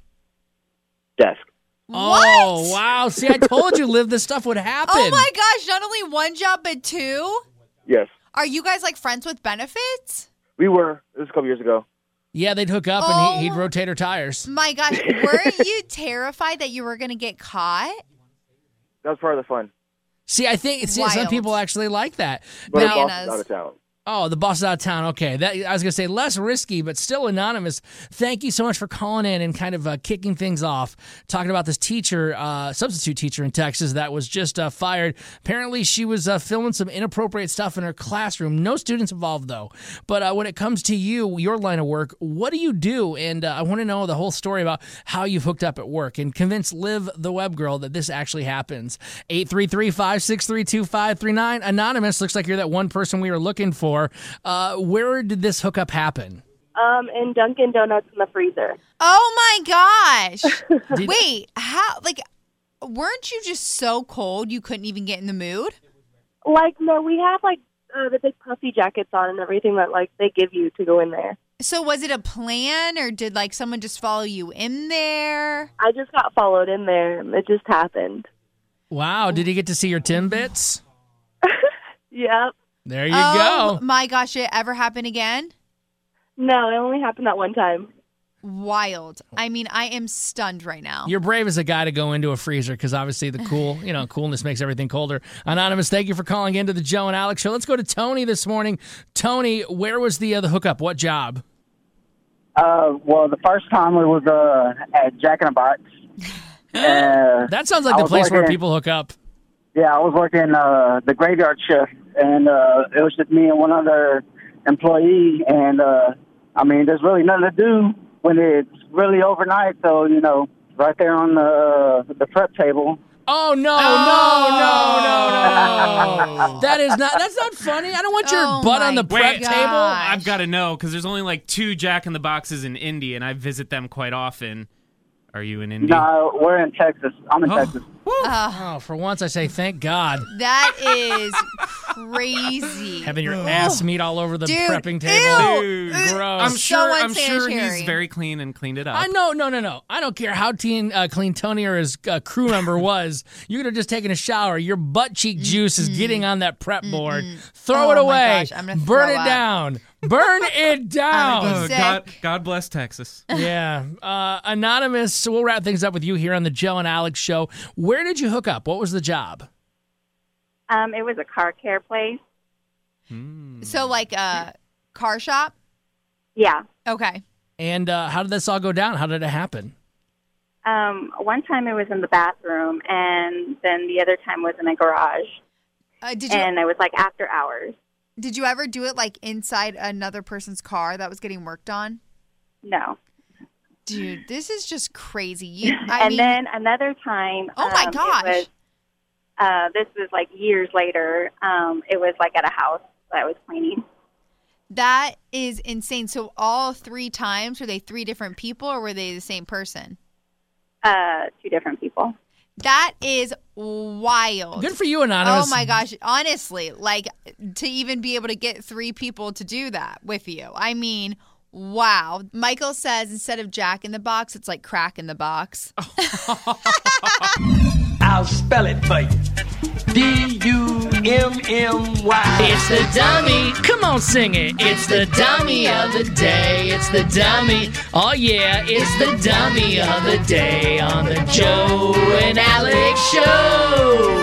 desk. Oh, wow. See, I told you, Liv, this stuff would happen. Oh, my gosh. Not only one job, but two? Yes. Are you guys, like, friends with benefits? We were. It was a couple years ago. Yeah, they'd hook up, Oh. and he, he'd rotate her tires. My gosh. Weren't you terrified that you were going to get caught? That was part of the fun. See, I think see, some Wild. people actually like that. But Now- her boss is out of town. Oh, the boss is out of town. Okay. That, I was going to say less risky, but still anonymous. Thank you so much for calling in and kind of uh, kicking things off, talking about this teacher, uh, substitute teacher in Texas that was just uh, fired. Apparently, she was uh, filming some inappropriate stuff in her classroom. No students involved, though. But uh, when it comes to you, your line of work, what do you do? And uh, I want to know the whole story about how you've hooked up at work and convince Liv the Web Girl that this actually happens. eight three three, five six three, two five three nine. Anonymous, looks like you're that one person we were looking for. Uh, where did this hookup happen? Um, in Dunkin' Donuts in the freezer. Oh, my gosh. Wait, how, like, weren't you just so cold you couldn't even get in the mood? Like, no, we had, like, uh, the big puffy jackets on and everything that, like, they give you to go in there. So was it a plan, or did, like, someone just follow you in there? I just got followed in there. It just happened. Wow, did he get to see your Timbits? Yep. There you oh, go. My gosh, it ever happen again? No, it only happened that one time. wild. I mean, I am stunned right now. You're brave as a guy to go into a freezer because obviously the cool, you know, coolness makes everything colder. Anonymous, thank you for calling into the Joe and Alex show. Let's go to Tony this morning. Tony, where was the uh, the hookup? What job? Uh, well, the first time it was uh, at Jack in the Box. Uh, that sounds like the place working, where people hook up. Yeah, I was working uh, the graveyard shift, and uh, it was just me and one other employee. And uh, I mean, there's really nothing to do when it's really overnight. So you know, right there on the the prep table. Oh no, oh! no, no, no! That is not. That's not funny. I don't want your Oh butt on my the prep Wait, table. I've got to know because there's only like two Jack in the Boxes in Indy, and I visit them quite often. Are you in Indy? No, we're in Texas. I'm in Oh. Texas. Oh, for once I say thank God. That is crazy. Having your ass meat all over the Dude, prepping table. ew. Gross. I'm sure. So I'm sure he's unsanitary. very clean and cleaned it up. I know, no, no, no. I don't care how teen, uh, clean Tony or his uh, crew member was. You could have just taken a shower. Your butt cheek juice is getting on that prep board. Throw Oh it my away. gosh, I'm gonna Burn throw it up. down. Burn it down. Oh, sick. God, God bless Texas. Yeah. Uh, Anonymous, so we'll wrap things up with you here on the Joe and Alex show. Where did you hook up? What was the job? Um, it was a car care place. So, like a car shop? Yeah. Okay. And uh, how did this all go down? How did it happen? Um, one time it was in the bathroom, and then the other time was in a garage. Uh, did you And it was like after hours. did you ever do it like inside another person's car that was getting worked on? No. Dude, this is just crazy. You, I and mean, then another time. Oh, my um, gosh. It was, uh, this was like years later. Um, it was like at a house that I was cleaning. that is insane. So all three times, were they three different people or were they the same person? Uh, two different people. That is wild. Good for you, Anonymous. Oh my gosh. Honestly, like to even be able to get three people to do that with you. I mean, wow. Michael says instead of Jack in the Box, it's like crack in the box. I'll spell it for you. D U M M Y. It's the dummy. Come on, sing it. It's the dummy of the day. It's the dummy. Oh, yeah. It's the dummy of the day on the Joe and Alex show.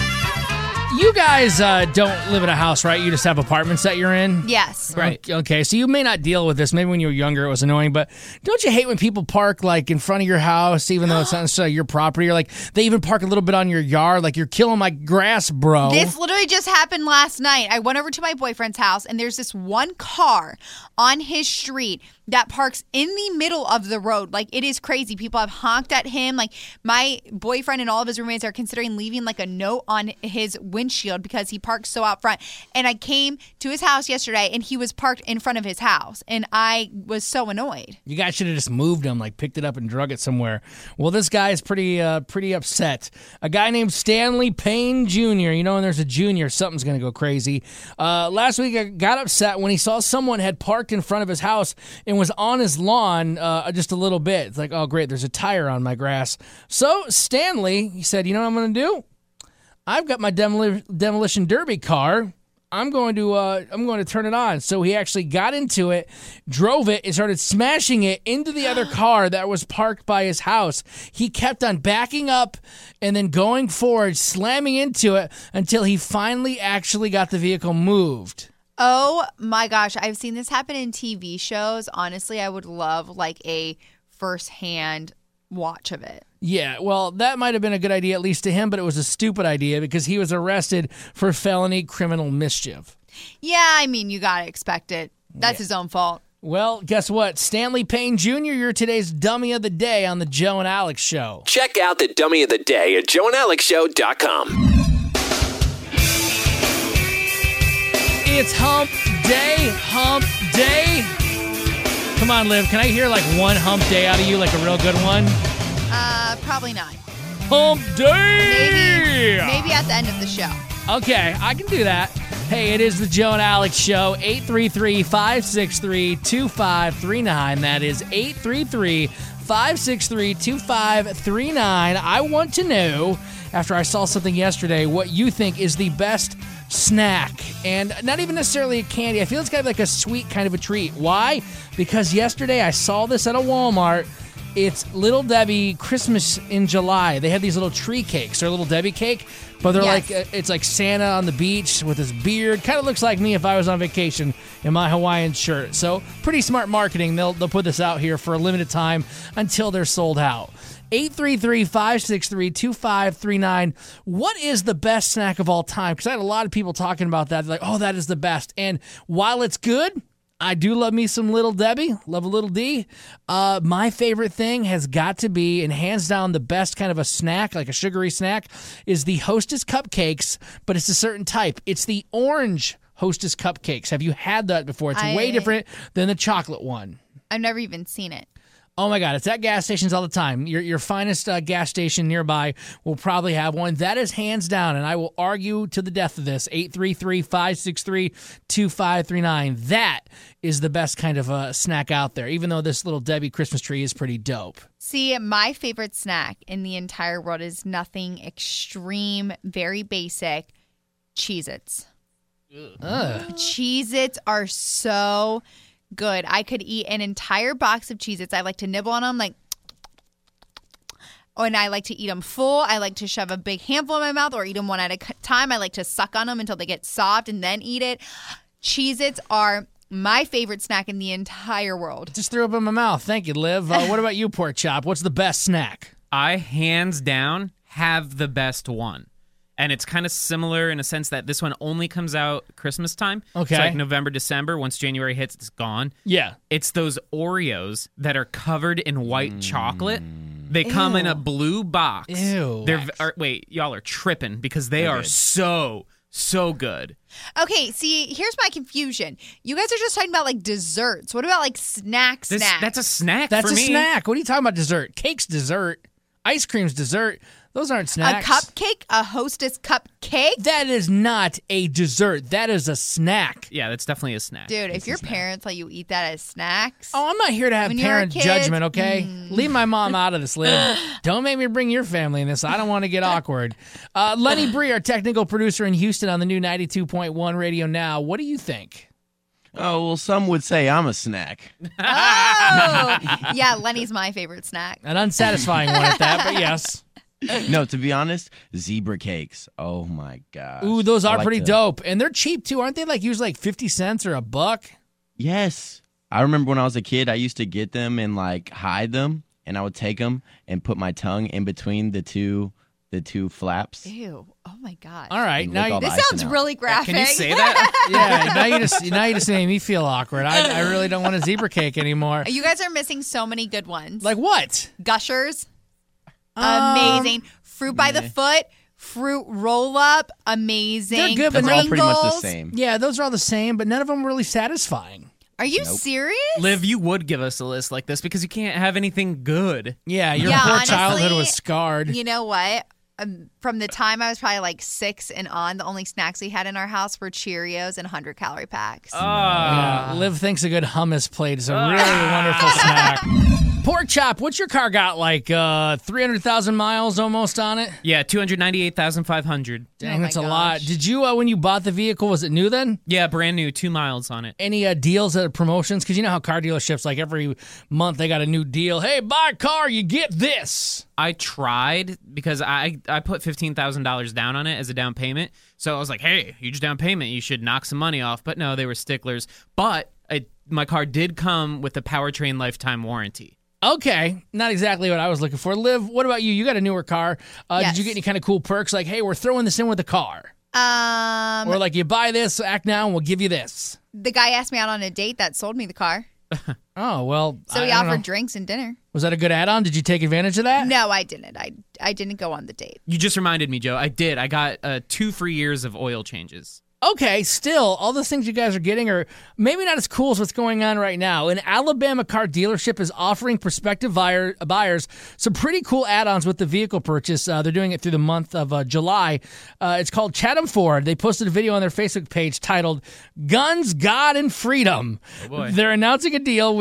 You guys uh, don't live in a house, right? You just have apartments that you're in? Yes. Right. Okay, so you may not deal with this. Maybe when you were younger it was annoying, but don't you hate when people park like in front of your house, even though it's not necessarily your property, or like they even park a little bit on your yard, like you're killing my grass, bro? This literally just happened last night. I went over to my boyfriend's house, and there's this one car on his street that parks in the middle of the road. Like, it is crazy. People have honked at him. Like, my boyfriend and all of his roommates are considering leaving, like, a note on his windshield because he parks so out front. And I came to his house yesterday, and he was parked in front of his house. And I was so annoyed. You guys should have just moved him, like picked it up and drug it somewhere. Well, this guy is pretty uh, pretty upset. A guy named Stanley Payne Junior You know, when there's a junior, something's going to go crazy. Uh, last week, I got upset when he saw someone had parked in front of his house and was on his lawn uh, just a little bit. It's like, oh, great, there's a tire on my grass. So Stanley, he said, you know what I'm going to do? I've got my demoli- demolition derby car. I'm going to uh, I'm going to turn it on. So he actually got into it, drove it, and started smashing it into the other car that was parked by his house. He kept on backing up and then going forward, slamming into it until he finally actually got the vehicle moved. Oh my gosh, I've seen this happen in T V shows. Honestly, I would love like a firsthand watch of it. Yeah, well, that might have been a good idea, at least to him, but it was a stupid idea because he was arrested for felony criminal mischief. Yeah, I mean, you got to expect it. That's Yeah. his own fault. Well, guess what? Stanley Payne Junior, you're today's dummy of the day on the Joe and Alex show. Check out the dummy of the day at joe and alex show dot com. It's hump day, hump day. Come on, Liv, can I hear like one hump day out of you, like a real good one? Uh, probably not. Hump day! Maybe, maybe at the end of the show. Okay, I can do that. Hey, it is the Joe and Alex show, eight three three, five six three, two five three nine. That is eight three three, five six three, two five three nine. I want to know, after I saw something yesterday, what you think is the best snack. And not even necessarily a candy. I feel it's got to be like a sweet kind of a treat. Why? Because yesterday I saw this at a Walmart. It's Little Debbie Christmas in July. They have these little tree cakes. They're a Little Debbie cake, but they're Yes. like, uh, it's like Santa on the beach with his beard. Kind of looks like me if I was on vacation in my Hawaiian shirt. So pretty smart marketing. They'll, they'll put this out here for a limited time until they're sold out. eight three three, five six three, two five three nine. What is the best snack of all time? Because I had a lot of people talking about that. They're like, oh, that is the best. And while it's good, I do love me some Little Debbie. Love a Little D. Uh, my favorite thing has got to be, and hands down the best kind of a snack, like a sugary snack, is the Hostess cupcakes, but it's a certain type. It's the orange Hostess cupcakes. Have you had that before? It's I- way different than the chocolate one. I've never even seen it. Oh my God, it's at gas stations all the time. Your your finest uh, gas station nearby will probably have one. That is hands down, and I will argue to the death of this. eight three three, five six three, two five three nine. That is the best kind of uh, snack out there, even though this Little Debbie Christmas tree is pretty dope. See, my favorite snack in the entire world is nothing extreme, very basic, Cheez-Its. Ugh. Cheez-Its are so good. I could eat an entire box of Cheez-Its. I like to nibble on them like, oh, and I like to eat them full. I like to shove a big handful in my mouth or eat them one at a time. I like to suck on them until they get soft and then eat it. Cheez-Its are my favorite snack in the entire world. Just threw up in my mouth. Thank you, Liv. Uh, what about you, Pork Chop? What's the best snack? I, hands down, have the best one. And it's kind of similar in a sense that this one only comes out Christmas time. Okay. So like November, December. Once January hits, it's gone. Yeah. It's those Oreos that are covered in white chocolate. They come in a blue box. Ew. They're are, wait, y'all are tripping because they They're are good. so, so good. Okay, see, here's my confusion. You guys are just talking about like desserts. What about like snack This, snacks? that's a snack That's for a me. snack. What are you talking about dessert? Cake's dessert. Ice cream's dessert. Those aren't snacks. A cupcake? A Hostess cupcake? That is not a dessert. That is a snack. Yeah, that's definitely a snack. Dude, if your parents let you eat that as snacks. Oh, I'm not here to have When you were a parent kid, judgment, okay? mm. Leave my mom out of this, Liv. Don't make me bring your family in this. I don't want to get awkward. Uh, Lenny Bree, our technical producer in Houston on the new ninety-two point one Radio Now. What do you think? Oh, well, some would say I'm a snack. Oh, yeah, Lenny's my favorite snack. An unsatisfying one at that, but yes. No, to be honest, zebra cakes. Oh, my gosh. Ooh, those I are like pretty to- dope. And they're cheap, too. Aren't they like usually like fifty cents or a buck? Yes. I remember when I was a kid, I used to get them and, like, hide them, and I would take them and put my tongue in between the two the two flaps. Ew. Oh, my gosh. All right. And Now lick you, all the This icing sounds out. really graphic. Can you say that? yeah, now you just now you just made me feel awkward. I, I really don't want a zebra cake anymore. You guys are missing so many good ones. Like what? Gushers. Um, Amazing. Fruit by the foot. Fruit roll up. Amazing. They're good, but Those are all pretty much the Pringles. same. Yeah, those are all the same, but none of them are really satisfying. Are you Nope. serious? Liv, you would give us a list like this because you can't have anything good. Yeah, your Yeah, poor honestly, childhood was scarred. You know what? Um, from the time I was probably like six and on, the only snacks we had in our house were Cheerios and one hundred calorie packs. Yeah, Liv thinks a good hummus plate is a really wonderful snack. Pork Chop, what's your car got? Like uh, three hundred thousand miles almost on it? Yeah, two hundred ninety-eight thousand five hundred. Dang, Oh my that's a lot. gosh. Did you, uh, when you bought the vehicle, was it new then? Yeah, brand new, two miles on it. Any uh, deals or promotions? Because you know how car dealerships, like every month, they got a new deal. Hey, buy a car, you get this. I tried because I I put fifteen thousand dollars down on it as a down payment. So I was like, hey, huge down payment. You should knock some money off. But no, they were sticklers. But I, my car did come with a powertrain lifetime warranty. Okay, not exactly what I was looking for. Liv, what about you? You got a newer car. Uh, Yes. Did you get any kind of cool perks? Like, hey, we're throwing this in with the car. Um, Or like, you buy this, act now, and we'll give you this. the guy asked me out on a date that sold me the car. Oh, well, So I he don't offered know. drinks and dinner. Was that a good add-on? Did you take advantage of that? No, I didn't. I I didn't go on the date. You just reminded me, Joe. I did. I got uh, two free years of oil changes. Okay, still, all the things you guys are getting are maybe not as cool as what's going on right now. An Alabama car dealership is offering prospective buyer, buyers some pretty cool add-ons with the vehicle purchase. Uh, they're doing it through the month of uh, July. Uh, it's called Chatham Ford. They posted a video on their Facebook page titled Guns, God, and Freedom. Oh boy. They're announcing a deal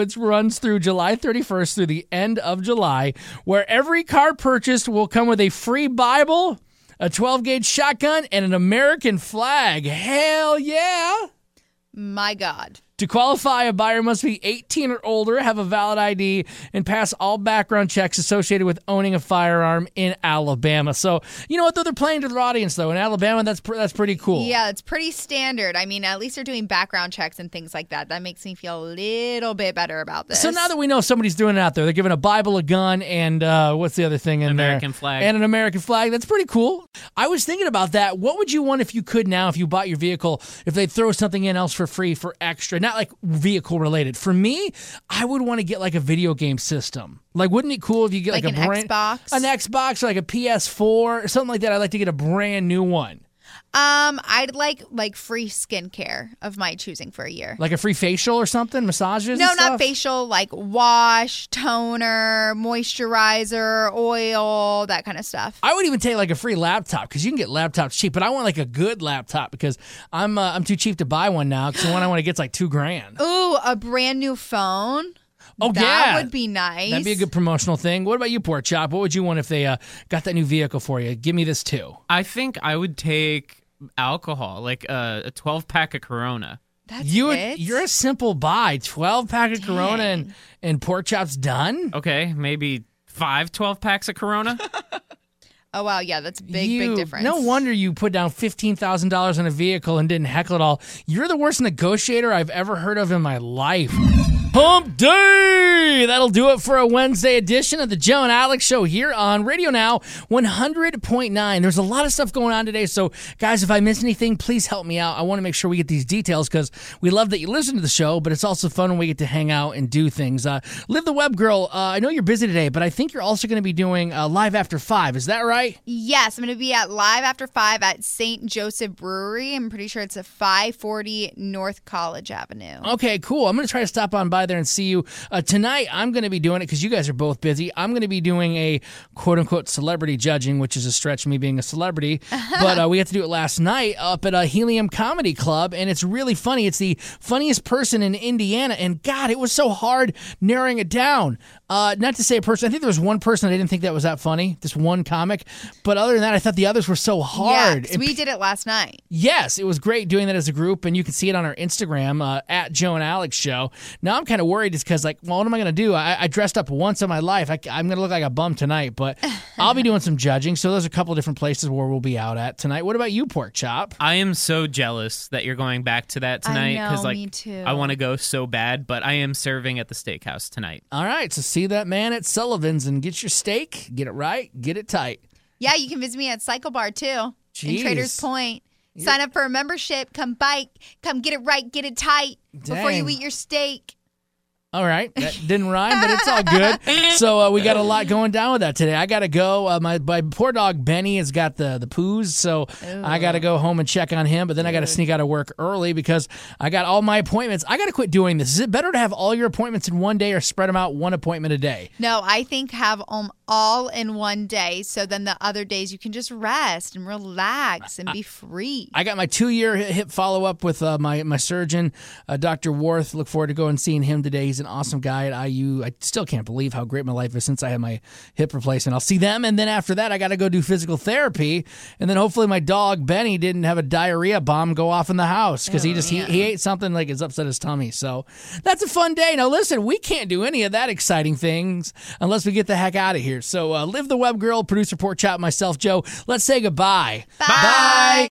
which runs through July thirty-first through the end of July, where every car purchased will come with a free Bible, a twelve gauge shotgun, and an American flag. Hell yeah! My God. To qualify, a buyer must be eighteen or older, have a valid I D, and pass all background checks associated with owning a firearm in Alabama. So, you know what, though? They're playing to their audience, though. In Alabama, that's pr- that's pretty cool. Yeah, it's pretty standard. I mean, at least they're doing background checks and things like that. That makes me feel a little bit better about this. So now that we know somebody's doing it out there, they're giving a Bible, a gun, and uh, what's the other thing in American there? flag. And an American flag. That's pretty cool. I was thinking about that. What would you want if you could now, if you bought your vehicle, if they throw something in else for free for extra? Not like vehicle related. For me, I would want to get like a video game system. Like, wouldn't it cool if you get like, Like a an brand, Xbox? an Xbox or like a P S four or something like that? I'd like to get a brand new one. Um, I'd like like free skincare of my choosing for a year. Like a free facial or something, massages. No, and stuff? not facial, like wash, toner, moisturizer, oil, that kind of stuff. I would even take like a free laptop because you can get laptops cheap, but I want like a good laptop because I'm uh, I'm too cheap to buy one now because the one I want to get's like two grand. Ooh, a brand new phone. Oh, that yeah. would be nice. That'd be a good promotional thing. What about you, Pork Chop? What would you want if they uh, got that new vehicle for you? Give me this too. I think I would take alcohol, like uh, a twelve pack of Corona. That's you would, it? You're a simple buy. twelve pack of Dang. Corona and, and Pork Chop's done? Okay, maybe five twelve packs of Corona. Oh, wow. Yeah, that's a big, You- big difference. No wonder you put down fifteen thousand dollars on a vehicle and didn't heckle it all. You're the worst negotiator I've ever heard of in my life. Hump Day! That'll do it for a Wednesday edition of the Joe and Alex Show here on Radio Now one hundred point nine. There's a lot of stuff going on today, so guys, if I miss anything, please help me out. I want to make sure we get these details because we love that you listen to the show, but it's also fun when we get to hang out and do things. Uh, Live the Web Girl, uh, I know you're busy today, but I think you're also going to be doing uh, Live After five. Is that right? Yes, I'm going to be at Live After five at Saint Joseph Brewery. I'm pretty sure it's at five forty North College Avenue. Okay, cool. I'm going to try to stop on by there and see you. Uh, tonight, I'm going to be doing it because you guys are both busy. I'm going to be doing a quote-unquote celebrity judging, which is a stretch me being a celebrity. But uh, we had to do it last night up at a Helium Comedy Club, and it's really funny. It's the funniest person in Indiana, and God, it was so hard narrowing it down. Uh, not to say a person. I think there was one person I didn't think that was that funny, this one comic. But other than that, I thought the others were so hard. Yeah, 'cause And we did it last night. Yes, it was great doing that as a group, and you can see it on our Instagram, uh, at Joe and Alex Show. Now I'm kind of worried just because, like, well, what am I going to do? I, I dressed up once in my life. I, I'm going to look like a bum tonight, but I'll be doing some judging, so there's a couple different places where we'll be out at tonight. What about you, Pork Chop? I am so jealous that you're going back to that tonight I know, like me too. I want to go so bad, but I am serving at the steakhouse tonight. All right, so see that man at Sullivan's and get your steak, get it right, get it tight. Yeah, you can visit me at Cycle Bar, too, Jeez. in Traders Point. Sign up for a membership. Come bike. Come get it right. Get it tight before you Dang. eat your steak. All right, that didn't rhyme, but it's all good. So uh, we got a lot going down with that today. I got to go. Uh, my, my poor dog Benny has got the the poos, so Ooh. I got to go home and check on him. But then I got to sneak out of work early because I got all my appointments. I got to quit doing this. Is it better to have all your appointments in one day or spread them out one appointment a day? No, I think have them all in one day. So then the other days you can just rest and relax and be free. I got my two-year hip follow-up with uh, my, my surgeon, uh, Doctor Worth. Look forward to going and seeing him today. He's an awesome guy at I U. I still can't believe how great my life is since I had my hip replacement. I'll see them, and then after that, I got to go do physical therapy, and then hopefully my dog, Benny, didn't have a diarrhea bomb go off in the house because he just he, he ate something like it's upset his tummy. So that's a fun day. Now, listen, we can't do any of that exciting things unless we get the heck out of here. So uh, Live the Web Girl, producer Pork Chop, myself, Joe. Let's say goodbye. Bye. Bye.